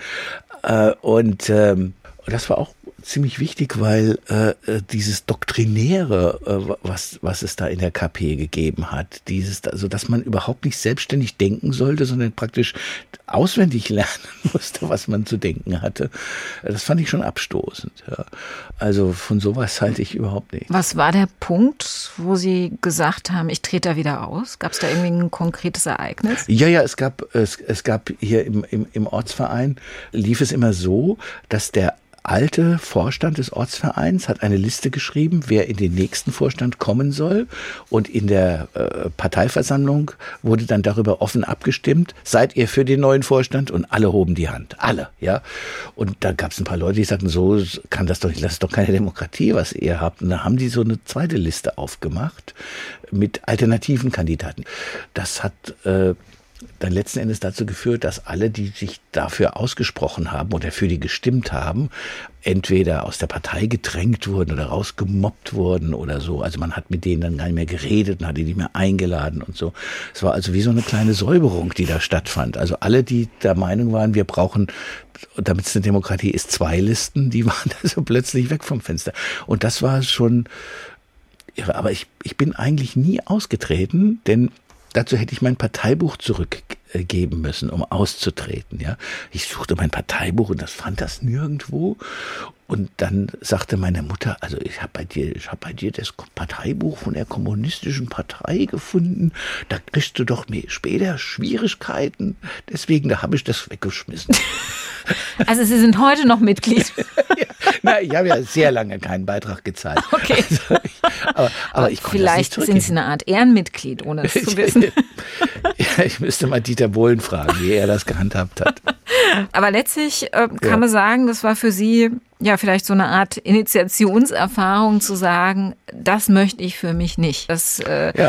Und das war auch ziemlich wichtig, weil dieses Doktrinäre, was es da in der KP gegeben hat, also dass man überhaupt nicht selbstständig denken sollte, sondern praktisch auswendig lernen musste, was man zu denken hatte, das fand ich schon abstoßend. Ja. Also von sowas halte ich überhaupt nicht. Was war der Punkt, wo Sie gesagt haben, ich trete da wieder aus? Gab es da irgendwie ein konkretes Ereignis? Ja, es gab hier im Ortsverein, lief es immer so, dass der alte Vorstand des Ortsvereins hat eine Liste geschrieben, wer in den nächsten Vorstand kommen soll. Und in der Parteiversammlung wurde dann darüber offen abgestimmt, seid ihr für den neuen Vorstand? Und alle hoben die Hand. Alle, ja. Und da gab es ein paar Leute, die sagten, so kann das doch, das ist doch keine Demokratie, was ihr habt. Und da haben die so eine zweite Liste aufgemacht mit alternativen Kandidaten. Das hat dann letzten Endes dazu geführt, dass alle, die sich dafür ausgesprochen haben oder für die gestimmt haben, entweder aus der Partei gedrängt wurden oder rausgemobbt wurden oder so. Also man hat mit denen dann gar nicht mehr geredet und hat die nicht mehr eingeladen und so. Es war also wie so eine kleine Säuberung, die da stattfand. Also alle, die der Meinung waren, wir brauchen, damit es eine Demokratie ist, 2 Listen, die waren also plötzlich weg vom Fenster. Und das war schon irre. Aber ich bin eigentlich nie ausgetreten, denn dazu hätte ich mein Parteibuch zurückgeben müssen, um auszutreten. Ja, ich suchte mein Parteibuch und fand das nirgendwo. Und dann sagte meine Mutter, also ich habe bei dir das Parteibuch von der Kommunistischen Partei gefunden. Da kriegst du doch später Schwierigkeiten. Deswegen, da habe ich das weggeschmissen. Also Sie sind heute noch Mitglied? Ja, ich habe ja sehr lange keinen Beitrag gezahlt. Okay. Also aber ich konnte vielleicht das nicht sind Sie eine Art Ehrenmitglied, ohne es zu wissen. Ja, ich müsste mal Dieter Bohlen fragen, wie er das gehandhabt hat. Aber letztlich kann man sagen, das war für Sie ja vielleicht so eine Art Initiationserfahrung zu sagen, das möchte ich für mich nicht, dass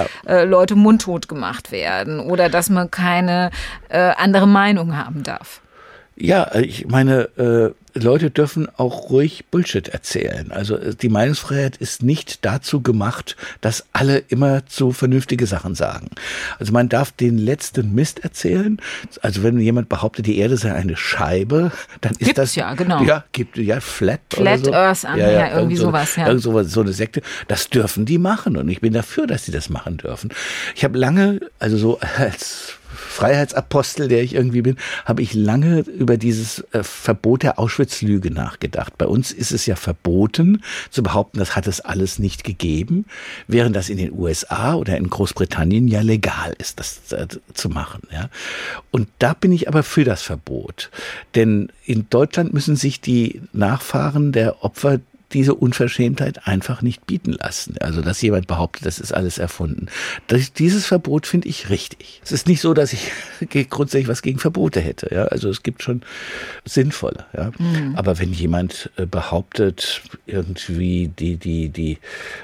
Leute mundtot gemacht werden oder dass man keine andere Meinung haben darf. Ja, ich meine, Leute dürfen auch ruhig Bullshit erzählen. Also die Meinungsfreiheit ist nicht dazu gemacht, dass alle immer so vernünftige Sachen sagen. Also man darf den letzten Mist erzählen. Also wenn jemand behauptet, die Erde sei eine Scheibe, dann ist Gibt's das ja, genau. Ja, gibt Flat oder so. Earth Anhänger, irgendwie sowas, ja. Irgend sowas, so eine Sekte. Das dürfen die machen und ich bin dafür, dass sie das machen dürfen. Ich habe lange, also so als Freiheitsapostel, der ich irgendwie bin, habe ich lange über dieses Verbot der Auschwitz-Lüge nachgedacht. Bei uns ist es ja verboten, zu behaupten, das hat es alles nicht gegeben, während das in den USA oder in Großbritannien ja legal ist, das zu machen. Ja. Und da bin ich aber für das Verbot. Denn in Deutschland müssen sich die Nachfahren der Opfer diese Unverschämtheit einfach nicht bieten lassen. Also, dass jemand behauptet, das ist alles erfunden. Dieses Verbot finde ich richtig. Es ist nicht so, dass ich grundsätzlich was gegen Verbote hätte. Ja, also es gibt schon sinnvolle. Ja, aber wenn jemand behauptet, irgendwie die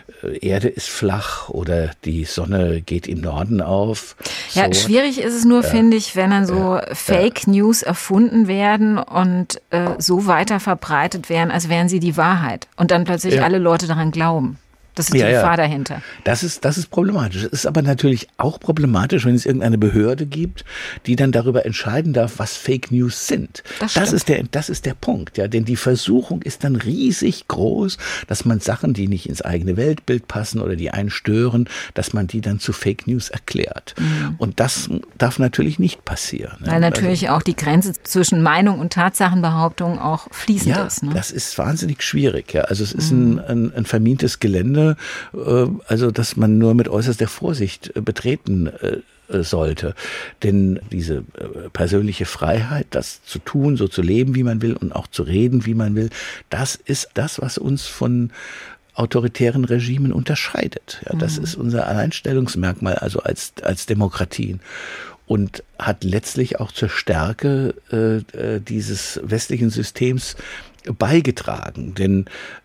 Erde ist flach oder die Sonne geht im Norden auf. Ja, so. Schwierig ist es nur, finde ich, wenn dann so Fake News erfunden werden und so weiter verbreitet werden, als wären sie die Wahrheit. Und dann plötzlich alle Leute daran glauben. Das ist die Gefahr dahinter. Das ist problematisch. Es ist aber natürlich auch problematisch, wenn es irgendeine Behörde gibt, die dann darüber entscheiden darf, was Fake News sind. Das ist der Punkt, ja. Denn die Versuchung ist dann riesig groß, dass man Sachen, die nicht ins eigene Weltbild passen oder die einen stören, dass man die dann zu Fake News erklärt. Und das darf natürlich nicht passieren. Weil natürlich auch die Grenze zwischen Meinung und Tatsachenbehauptung auch fließend ist. Ne? Das ist wahnsinnig schwierig. Ja. Also es ist ein vermintes Gelände, also dass man nur mit äußerster Vorsicht betreten sollte. Denn diese persönliche Freiheit, das zu tun, so zu leben, wie man will und auch zu reden, wie man will, das ist das, was uns von autoritären Regimen unterscheidet. Ja, das ist unser Alleinstellungsmerkmal, also als Demokratien. Und hat letztlich auch zur Stärke dieses westlichen Systems beigetragen. Denn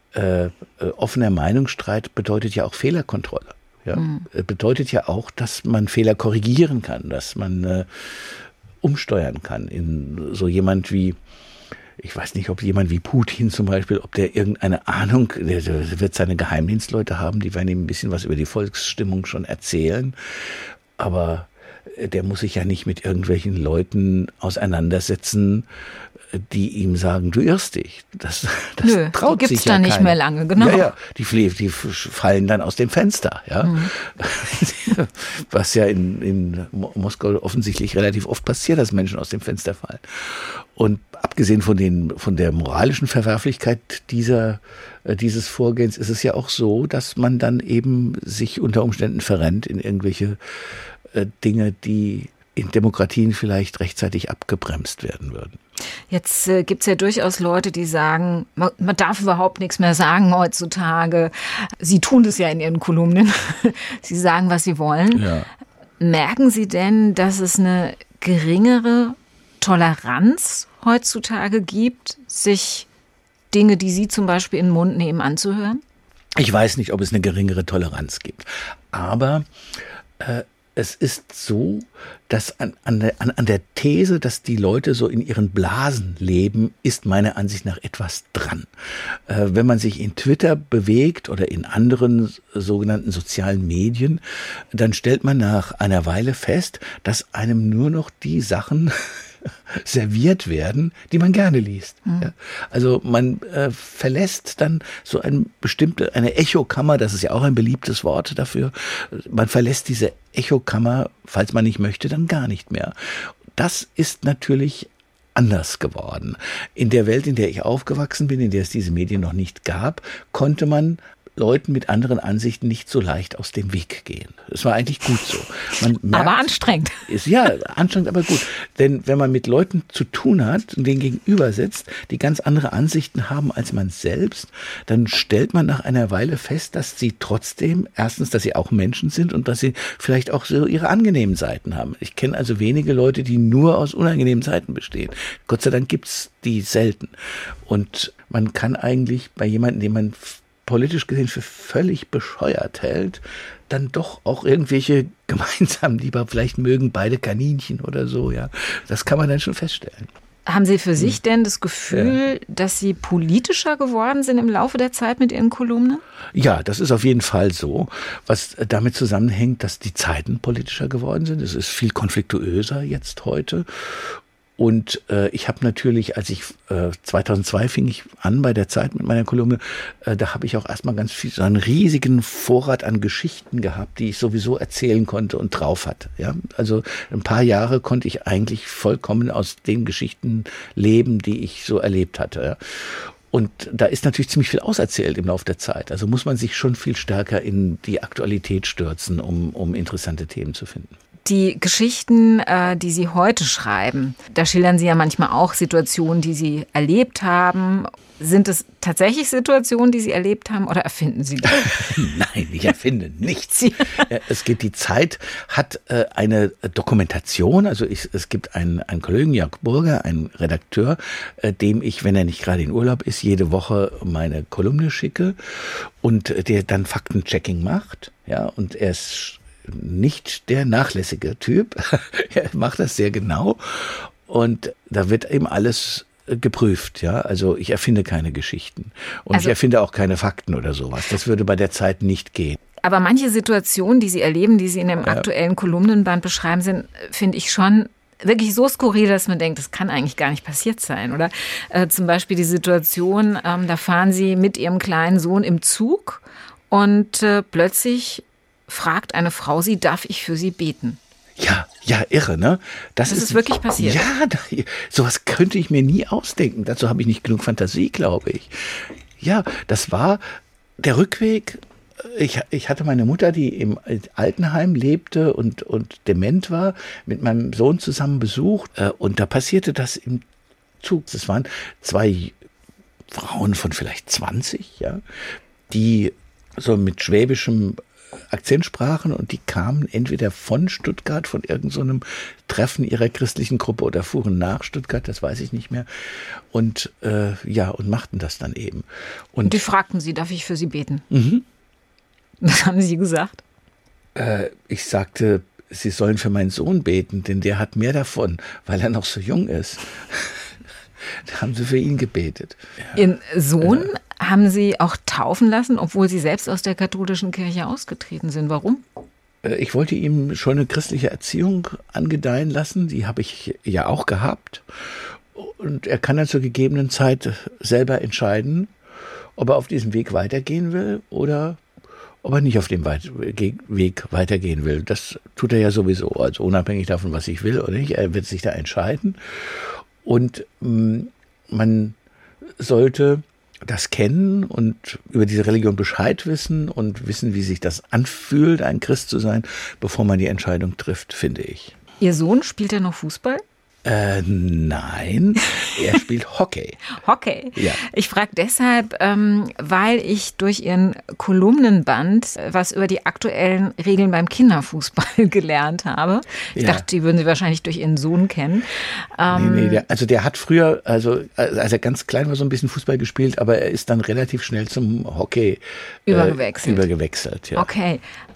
offener Meinungsstreit bedeutet ja auch Fehlerkontrolle. Ja? Bedeutet ja auch, dass man Fehler korrigieren kann, dass man umsteuern kann in so jemand wie, ich weiß nicht, ob jemand wie Putin zum Beispiel, ob der irgendeine Ahnung, der wird seine Geheimdienstleute haben, die werden ihm ein bisschen was über die Volksstimmung schon erzählen, aber der muss sich ja nicht mit irgendwelchen Leuten auseinandersetzen, die ihm sagen, du irrst dich. Das traut die sich gibt's ja dann nicht mehr lange, genau. Ja, die fallen dann aus dem Fenster. Ja, was ja in Moskau offensichtlich relativ oft passiert, dass Menschen aus dem Fenster fallen. Und abgesehen von der moralischen Verwerflichkeit dieses Vorgehens ist es ja auch so, dass man dann eben sich unter Umständen verrennt in irgendwelche Dinge, die in Demokratien vielleicht rechtzeitig abgebremst werden würden. Jetzt gibt's ja durchaus Leute, die sagen, man darf überhaupt nichts mehr sagen heutzutage. Sie tun das ja in Ihren Kolumnen. Sie sagen, was Sie wollen. Ja. Merken Sie denn, dass es eine geringere Toleranz heutzutage gibt, sich Dinge, die Sie zum Beispiel in den Mund nehmen, anzuhören? Ich weiß nicht, ob es eine geringere Toleranz gibt. Aber es ist so, dass an der These, dass die Leute so in ihren Blasen leben, ist meiner Ansicht nach etwas dran. Wenn man sich in Twitter bewegt oder in anderen sogenannten sozialen Medien, dann stellt man nach einer Weile fest, dass einem nur noch die Sachen serviert werden, die man gerne liest. Ja. Also man verlässt dann so eine Echokammer, das ist ja auch ein beliebtes Wort dafür, man verlässt diese Echokammer, falls man nicht möchte, dann gar nicht mehr. Das ist natürlich anders geworden. In der Welt, in der ich aufgewachsen bin, in der es diese Medien noch nicht gab, konnte man Leuten mit anderen Ansichten nicht so leicht aus dem Weg gehen. Es war eigentlich gut so. Man merkt, aber anstrengend. Ja, anstrengend, aber gut. Denn wenn man mit Leuten zu tun hat und denen gegenüber sitzt, die ganz andere Ansichten haben als man selbst, dann stellt man nach einer Weile fest, dass sie trotzdem, erstens, dass sie auch Menschen sind und dass sie vielleicht auch so ihre angenehmen Seiten haben. Ich kenne also wenige Leute, die nur aus unangenehmen Seiten bestehen. Gott sei Dank gibt's die selten. Und man kann eigentlich bei jemandem, den man politisch gesehen für völlig bescheuert hält, dann doch auch irgendwelche gemeinsamen Lieber, vielleicht mögen beide Kaninchen oder so, ja. Das kann man dann schon feststellen. Haben Sie für sich denn das Gefühl, dass Sie politischer geworden sind im Laufe der Zeit mit Ihren Kolumnen? Ja, das ist auf jeden Fall so, was damit zusammenhängt, dass die Zeiten politischer geworden sind. Es ist viel konfliktuöser jetzt heute. Und ich habe natürlich, als ich 2002 fing ich an bei der Zeit mit meiner Kolumne, da habe ich auch erstmal ganz viel, so einen riesigen Vorrat an Geschichten gehabt, die ich sowieso erzählen konnte und drauf hatte. Ja? Also ein paar Jahre konnte ich eigentlich vollkommen aus den Geschichten leben, die ich so erlebt hatte. Ja? Und da ist natürlich ziemlich viel auserzählt im Laufe der Zeit. Also muss man sich schon viel stärker in die Aktualität stürzen, um interessante Themen zu finden. Die Geschichten, die Sie heute schreiben, da schildern Sie ja manchmal auch Situationen, die Sie erlebt haben. Sind es tatsächlich Situationen, die Sie erlebt haben, oder erfinden Sie die? Nein, ich erfinde nichts. Die Zeit hat eine Dokumentation. Also es gibt einen Kollegen, Jörg Burger, einen Redakteur, dem ich, wenn er nicht gerade in Urlaub ist, jede Woche meine Kolumne schicke und der dann Faktenchecking macht. Ja, und er ist nicht der nachlässige Typ. Er macht das sehr genau und da wird eben alles geprüft, ja. Also ich erfinde keine Geschichten und ich erfinde auch keine Fakten oder sowas. Das würde bei der Zeit nicht gehen. Aber manche Situationen, die Sie erleben, die Sie in dem aktuellen Kolumnenband beschreiben, sind, finde ich, schon wirklich so skurril, dass man denkt, das kann eigentlich gar nicht passiert sein, oder? Zum Beispiel die Situation, da fahren Sie mit Ihrem kleinen Sohn im Zug und plötzlich fragt eine Frau Sie, darf ich für Sie beten? Ja, irre, ne? Das ist wirklich passiert. Ja, sowas könnte ich mir nie ausdenken. Dazu habe ich nicht genug Fantasie, glaube ich. Ja, das war der Rückweg. Ich hatte meine Mutter, die im Altenheim lebte und dement war, mit meinem Sohn zusammen besucht. Und da passierte das im Zug. Das waren zwei Frauen von vielleicht 20, ja, die so mit schwäbischem Akzent sprachen und die kamen entweder von Stuttgart, von irgendeinem Treffen ihrer christlichen Gruppe oder fuhren nach Stuttgart, das weiß ich nicht mehr. Und und machten das dann eben. Und die fragten Sie, darf ich für Sie beten? Mhm. Was haben Sie gesagt? Ich sagte, Sie sollen für meinen Sohn beten, denn der hat mehr davon, weil er noch so jung ist. Da haben sie für ihn gebetet. Ja. Ihren Sohn haben Sie auch taufen lassen, obwohl Sie selbst aus der katholischen Kirche ausgetreten sind. Warum? Ich wollte ihm schon eine christliche Erziehung angedeihen lassen. Die habe ich ja auch gehabt. Und er kann dann zur gegebenen Zeit selber entscheiden, ob er auf diesem Weg weitergehen will oder ob er nicht auf dem Weg weitergehen will. Das tut er ja sowieso. Also unabhängig davon, was ich will oder nicht. Er wird sich da entscheiden. Und man sollte das kennen und über diese Religion Bescheid wissen und wissen, wie sich das anfühlt, ein Christ zu sein, bevor man die Entscheidung trifft, finde ich. Ihr Sohn, spielt er noch Fußball? Nein, er spielt Hockey. Hockey? Ja. Ich frage deshalb, weil ich durch Ihren Kolumnenband was über die aktuellen Regeln beim Kinderfußball gelernt habe. Ich dachte, die würden Sie wahrscheinlich durch Ihren Sohn kennen. Der hat früher, als er ganz klein war, so ein bisschen Fußball gespielt, aber er ist dann relativ schnell zum Hockey übergewechselt. Ja. Okay.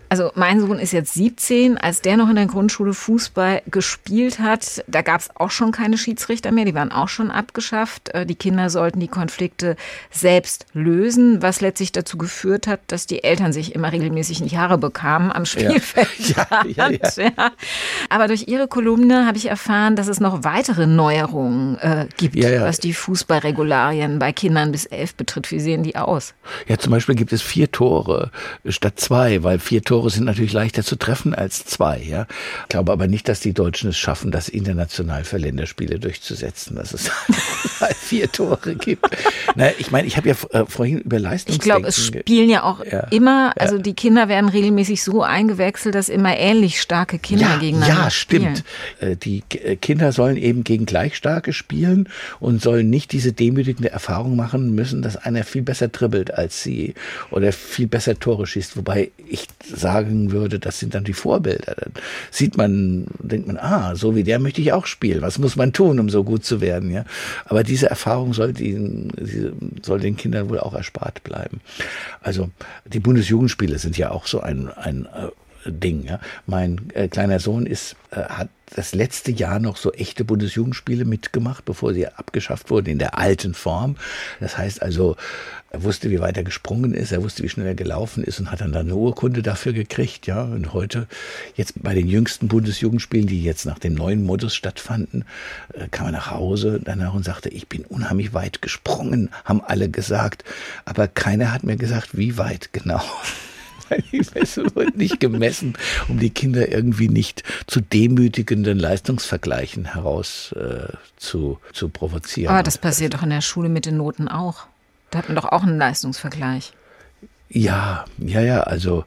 Also mein Sohn ist jetzt 17, als der noch in der Grundschule Fußball gespielt hat, da gab es auch schon keine Schiedsrichter mehr, die waren auch schon abgeschafft. Die Kinder sollten die Konflikte selbst lösen, was letztlich dazu geführt hat, dass die Eltern sich immer regelmäßig in die Haare bekamen am Spielfeld. Ja. Aber durch Ihre Kolumne habe ich erfahren, dass es noch weitere Neuerungen gibt, was die Fußballregularien bei Kindern bis 11 betrifft. Wie sehen die aus? Ja, zum Beispiel gibt es 4 Tore statt 2, weil 4 Tore sind natürlich leichter zu treffen als 2. Ja? Ich glaube aber nicht, dass die Deutschen es schaffen, das international für Länderspiele durchzusetzen, dass es 4 Tore gibt. Na, ich meine, ich habe ja vorhin über Leistungsdenken. Ich glaube, es spielen ja auch immer, also die Kinder werden regelmäßig so eingewechselt, dass immer ähnlich starke Kinder gegeneinander spielen. Ja, stimmt. Die Kinder sollen eben gegen gleich starke spielen und sollen nicht diese demütigende Erfahrung machen müssen, dass einer viel besser dribbelt als sie oder viel besser Tore schießt. Wobei ich sagen würde, das sind dann die Vorbilder. Dann denkt man, so wie der möchte ich auch spielen. Was muss man tun, um so gut zu werden? Ja? Aber diese Erfahrung soll den Kindern wohl auch erspart bleiben. Also die Bundesjugendspiele sind ja auch so ein Ding. Ja? Mein kleiner Sohn hat das letzte Jahr noch so echte Bundesjugendspiele mitgemacht, bevor sie abgeschafft wurden in der alten Form. Das heißt also, er wusste, wie weit er gesprungen ist, er wusste, wie schnell er gelaufen ist und hat dann eine Urkunde dafür gekriegt. Ja, und heute, jetzt bei den jüngsten Bundesjugendspielen, die jetzt nach dem neuen Modus stattfanden, kam er nach Hause danach und sagte, ich bin unheimlich weit gesprungen, haben alle gesagt. Aber keiner hat mir gesagt, wie weit genau. Die Messung wird nicht gemessen, um die Kinder irgendwie nicht zu demütigenden Leistungsvergleichen heraus zu provozieren. Aber das passiert doch in der Schule mit den Noten auch. Da hat man doch auch einen Leistungsvergleich. Ja, also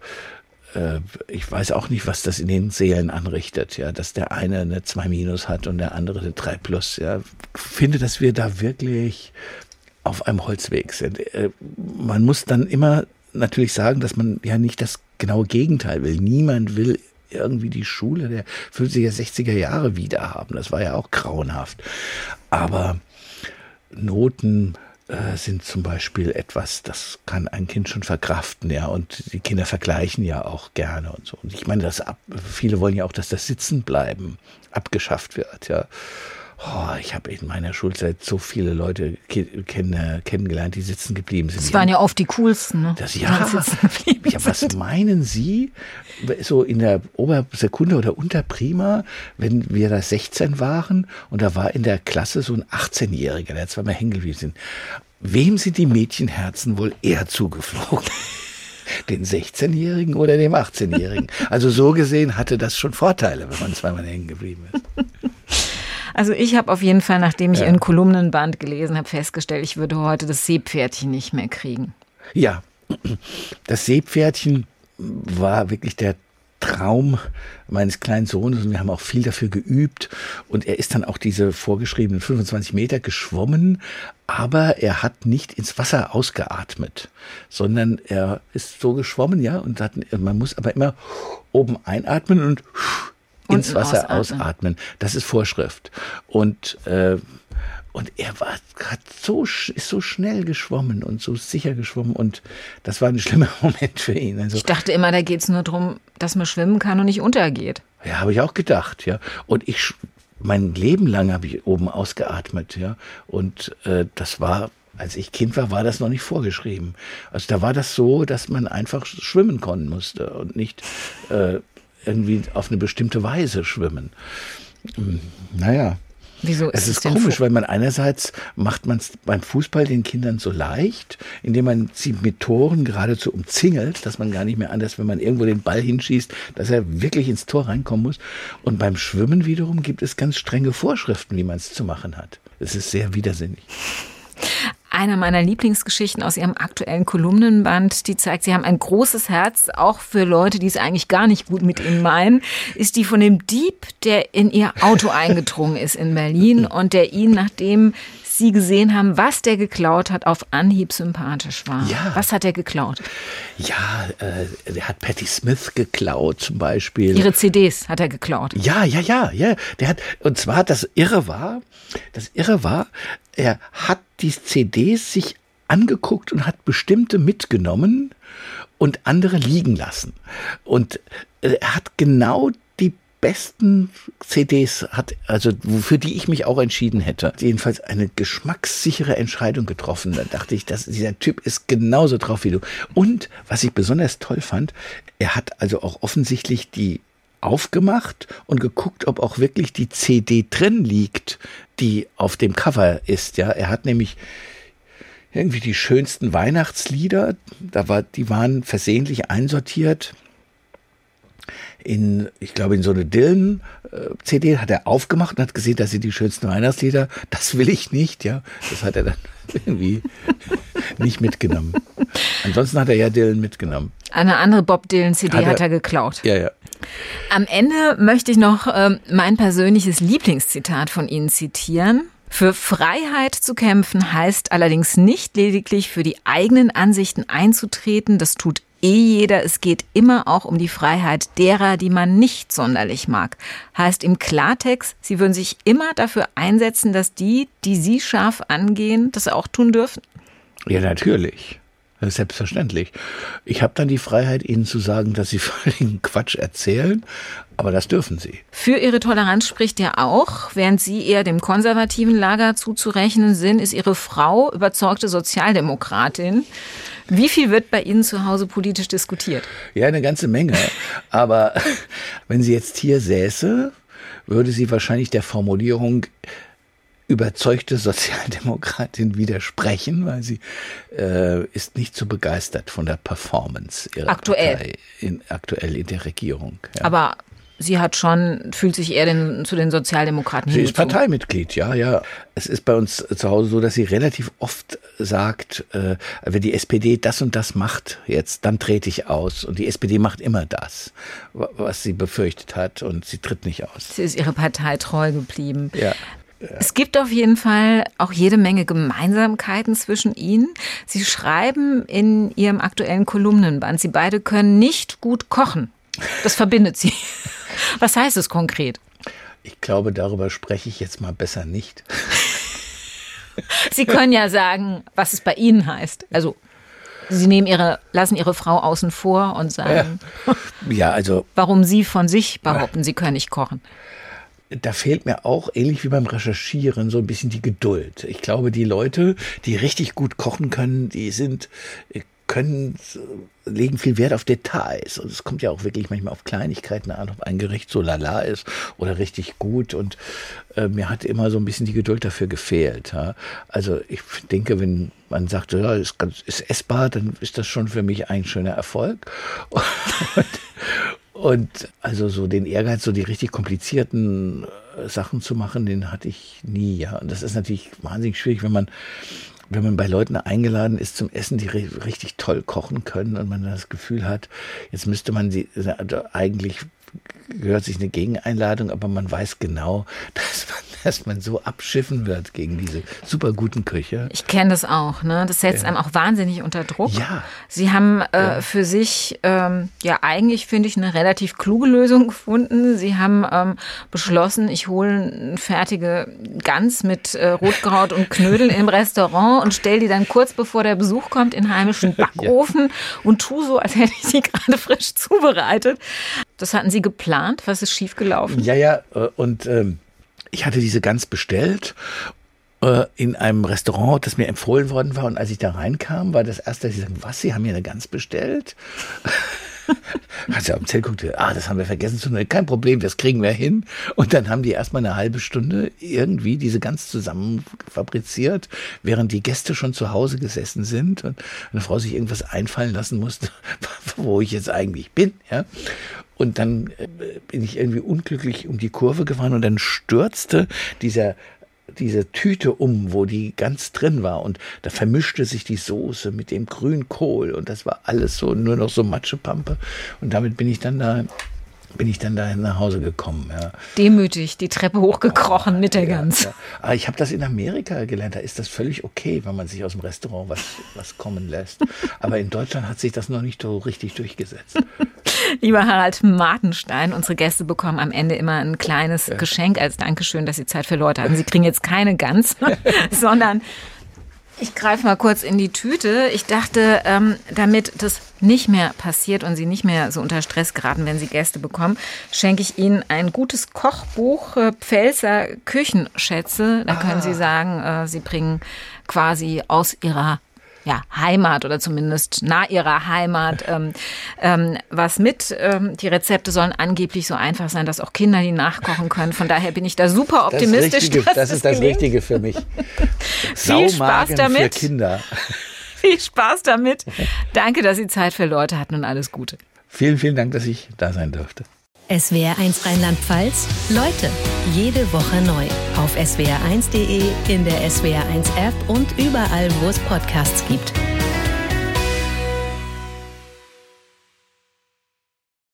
ich weiß auch nicht, was das in den Seelen anrichtet, ja, dass der eine eine 2- hat und der andere eine 3+. Ja. Ich finde, dass wir da wirklich auf einem Holzweg sind. Man muss dann immer natürlich sagen, dass man ja nicht das genaue Gegenteil will. Niemand will irgendwie die Schule der 50er, 60er Jahre wiederhaben. Das war ja auch grauenhaft. Aber Noten sind zum Beispiel etwas, das kann ein Kind schon verkraften, ja, und die Kinder vergleichen ja auch gerne und so. Und ich meine, viele wollen ja auch, dass das Sitzenbleiben abgeschafft wird, ja. Ich habe in meiner Schulzeit so viele Leute kennengelernt, die sitzen geblieben sind. Das waren ja oft die coolsten, ne? Was meinen Sie, so in der Obersekunde oder Unterprima, wenn wir da 16 waren und da war in der Klasse so ein 18-Jähriger, der zweimal hängen geblieben sind. Wem sind die Mädchenherzen wohl eher zugeflogen? Den 16-Jährigen oder dem 18-Jährigen? Also so gesehen hatte das schon Vorteile, wenn man zweimal hängen geblieben ist. Also ich habe auf jeden Fall, nachdem ich Ihren Kolumnenband gelesen habe, festgestellt, ich würde heute das Seepferdchen nicht mehr kriegen. Ja, das Seepferdchen war wirklich der Traum meines kleinen Sohnes und wir haben auch viel dafür geübt und er ist dann auch diese vorgeschriebenen 25 Meter geschwommen, aber er hat nicht ins Wasser ausgeatmet, sondern er ist so geschwommen, ja, und man muss aber immer oben einatmen und ins Wasser ausatmen. Das ist Vorschrift. Und er ist so schnell geschwommen und so sicher geschwommen und das war ein schlimmer Moment für ihn. Also, ich dachte immer, da geht es nur darum, dass man schwimmen kann und nicht untergeht. Ja, habe ich auch gedacht, ja. Und mein Leben lang habe ich oben ausgeatmet, ja. Und das war, als ich Kind war das noch nicht vorgeschrieben. Also da war das so, dass man einfach schwimmen können musste und nicht irgendwie auf eine bestimmte Weise schwimmen. Naja. Wieso ist es komisch, weil man einerseits macht man es beim Fußball den Kindern so leicht, indem man sie mit Toren geradezu umzingelt, dass man gar nicht mehr anders, wenn man irgendwo den Ball hinschießt, dass er wirklich ins Tor reinkommen muss. Und beim Schwimmen wiederum gibt es ganz strenge Vorschriften, wie man es zu machen hat. Es ist sehr widersinnig. Eine meiner Lieblingsgeschichten aus Ihrem aktuellen Kolumnenband, die zeigt, Sie haben ein großes Herz, auch für Leute, die es eigentlich gar nicht gut mit Ihnen meinen, ist die von dem Dieb, der in Ihr Auto eingedrungen ist in Berlin und der Ihnen, nachdem Sie gesehen haben, was der geklaut hat, auf Anhieb sympathisch war. Ja. Was hat er geklaut? Ja, der hat Patti Smith geklaut zum Beispiel. Ihre CDs hat er geklaut. Ja. Und zwar das Irre war, er hat die CDs sich angeguckt und hat bestimmte mitgenommen und andere liegen lassen. Und er hat genau die besten CDs, für die ich mich auch entschieden hätte. Jedenfalls eine geschmackssichere Entscheidung getroffen. Da dachte ich, dieser Typ ist genauso drauf wie du. Und was ich besonders toll fand, er hat also auch offensichtlich die aufgemacht und geguckt, ob auch wirklich die CD drin liegt, die auf dem Cover ist. Ja, er hat nämlich irgendwie die schönsten Weihnachtslieder, die waren versehentlich einsortiert ich glaube, in so eine Dylan-CD hat er aufgemacht und hat gesehen, das sind die schönsten Weihnachtslieder. Das will ich nicht, ja. Das hat er dann irgendwie nicht mitgenommen. Ansonsten hat er ja Dylan mitgenommen. Eine andere Bob Dylan-CD hat er geklaut. Ja, ja. Am Ende möchte ich noch mein persönliches Lieblingszitat von Ihnen zitieren. Für Freiheit zu kämpfen heißt allerdings nicht lediglich für die eigenen Ansichten einzutreten. Das tut jeder. Es geht immer auch um die Freiheit derer, die man nicht sonderlich mag. Heißt im Klartext, Sie würden sich immer dafür einsetzen, dass die Sie scharf angehen, das auch tun dürfen? Ja, natürlich. Das ist selbstverständlich. Ich habe dann die Freiheit, Ihnen zu sagen, dass Sie völligen Quatsch erzählen, aber das dürfen Sie. Für Ihre Toleranz spricht ja auch, während Sie eher dem konservativen Lager zuzurechnen sind, ist Ihre Frau überzeugte Sozialdemokratin. Wie viel wird bei Ihnen zu Hause politisch diskutiert? Ja, eine ganze Menge. Aber wenn sie jetzt hier säße, würde sie wahrscheinlich der Formulierung überzeugte Sozialdemokratin widersprechen, weil sie ist nicht so begeistert von der Performance ihrer Partei aktuell in der Regierung. Ja. Aber sie fühlt sich eher zu den Sozialdemokraten hingezogen. Sie ist Parteimitglied, ja. Es ist bei uns zu Hause so, dass sie relativ oft sagt, wenn die SPD das und das macht jetzt, dann trete ich aus. Und die SPD macht immer das, was sie befürchtet hat, und sie tritt nicht aus. Sie ist ihrer Partei treu geblieben. Ja. Es gibt auf jeden Fall auch jede Menge Gemeinsamkeiten zwischen Ihnen. Sie schreiben in Ihrem aktuellen Kolumnenband, Sie beide können nicht gut kochen. Das verbindet Sie. Was heißt es konkret? Ich glaube, darüber spreche ich jetzt mal besser nicht. Sie können ja sagen, was es bei Ihnen heißt. Also Sie lassen Ihre Frau außen vor und sagen, warum Sie von sich behaupten, Sie können nicht kochen. Da fehlt mir auch, ähnlich wie beim Recherchieren, so ein bisschen die Geduld. Ich glaube, die Leute, die richtig gut kochen können, legen viel Wert auf Details. Und es kommt ja auch wirklich manchmal auf Kleinigkeiten an, ob ein Gericht so lala ist oder richtig gut. Und mir hat immer so ein bisschen die Geduld dafür gefehlt. Ja. Also ich denke, wenn man sagt, ja, ist essbar, dann ist das schon für mich ein schöner Erfolg. Und also so den Ehrgeiz, so die richtig komplizierten Sachen zu machen, den hatte ich nie. Ja. Und das ist natürlich wahnsinnig schwierig, wenn man bei Leuten eingeladen ist zum Essen, die richtig toll kochen können und man das Gefühl hat, jetzt müsste man eigentlich gehört sich eine Gegeneinladung, aber man weiß genau, dass man so abschiffen wird gegen diese super guten Köche. Ich kenne das auch, ne? Das setzt einem auch wahnsinnig unter Druck. Ja. Sie haben für sich eigentlich, finde ich, eine relativ kluge Lösung gefunden. Sie haben beschlossen, ich hole eine fertige Gans mit Rotkraut und Knödel im Restaurant und stelle die dann kurz bevor der Besuch kommt in den heimischen Backofen und tue so, als hätte ich die gerade frisch zubereitet. Das hatten Sie geplant? Was ist schiefgelaufen? Ja, und ich hatte diese Gans bestellt in einem Restaurant, das mir empfohlen worden war. Und als ich da reinkam, war das erste, dass sie sagten, was, Sie haben hier eine Gans bestellt? Als ich auf dem Zettel guckte, das haben wir vergessen zu nehmen. Kein Problem, das kriegen wir hin. Und dann haben die erstmal eine halbe Stunde irgendwie diese Gans zusammen fabriziert, während die Gäste schon zu Hause gesessen sind und eine Frau sich irgendwas einfallen lassen musste, wo ich jetzt eigentlich bin, ja. Und dann bin ich irgendwie unglücklich um die Kurve gefahren und dann stürzte diese Tüte um, wo die Gans drin war, und da vermischte sich die Soße mit dem Grünkohl und das war alles so nur noch so Matschepampe, und damit bin ich dann da nach Hause gekommen. Ja. Demütig die Treppe hochgekrochen mit der Gans. Ja. Aber ich habe das in Amerika gelernt, da ist das völlig okay, wenn man sich aus dem Restaurant was kommen lässt. Aber in Deutschland hat sich das noch nicht so richtig durchgesetzt. Lieber Harald Martenstein, unsere Gäste bekommen am Ende immer ein kleines Geschenk als Dankeschön, dass Sie Zeit für Leute hatten. Sie kriegen jetzt keine Gans, sondern Ich greife mal kurz in die Tüte. Ich dachte, damit das nicht mehr passiert und Sie nicht mehr so unter Stress geraten, wenn Sie Gäste bekommen, schenke ich Ihnen ein gutes Kochbuch, Pfälzer Küchenschätze. Da können Sie sagen, Sie bringen quasi aus Ihrer Heimat oder zumindest nah ihrer Heimat was mit. Die Rezepte sollen angeblich so einfach sein, dass auch Kinder die nachkochen können. Von daher bin ich da super optimistisch. Das ist das Richtige für mich. Viel Spaß damit. Für Kinder. Viel Spaß damit. Danke, dass Sie Zeit für Leute hatten und alles Gute. Vielen, vielen Dank, dass ich da sein durfte. SWR1 Rheinland-Pfalz. Leute, jede Woche neu. Auf swr1.de, in der SWR1 App und überall, wo es Podcasts gibt.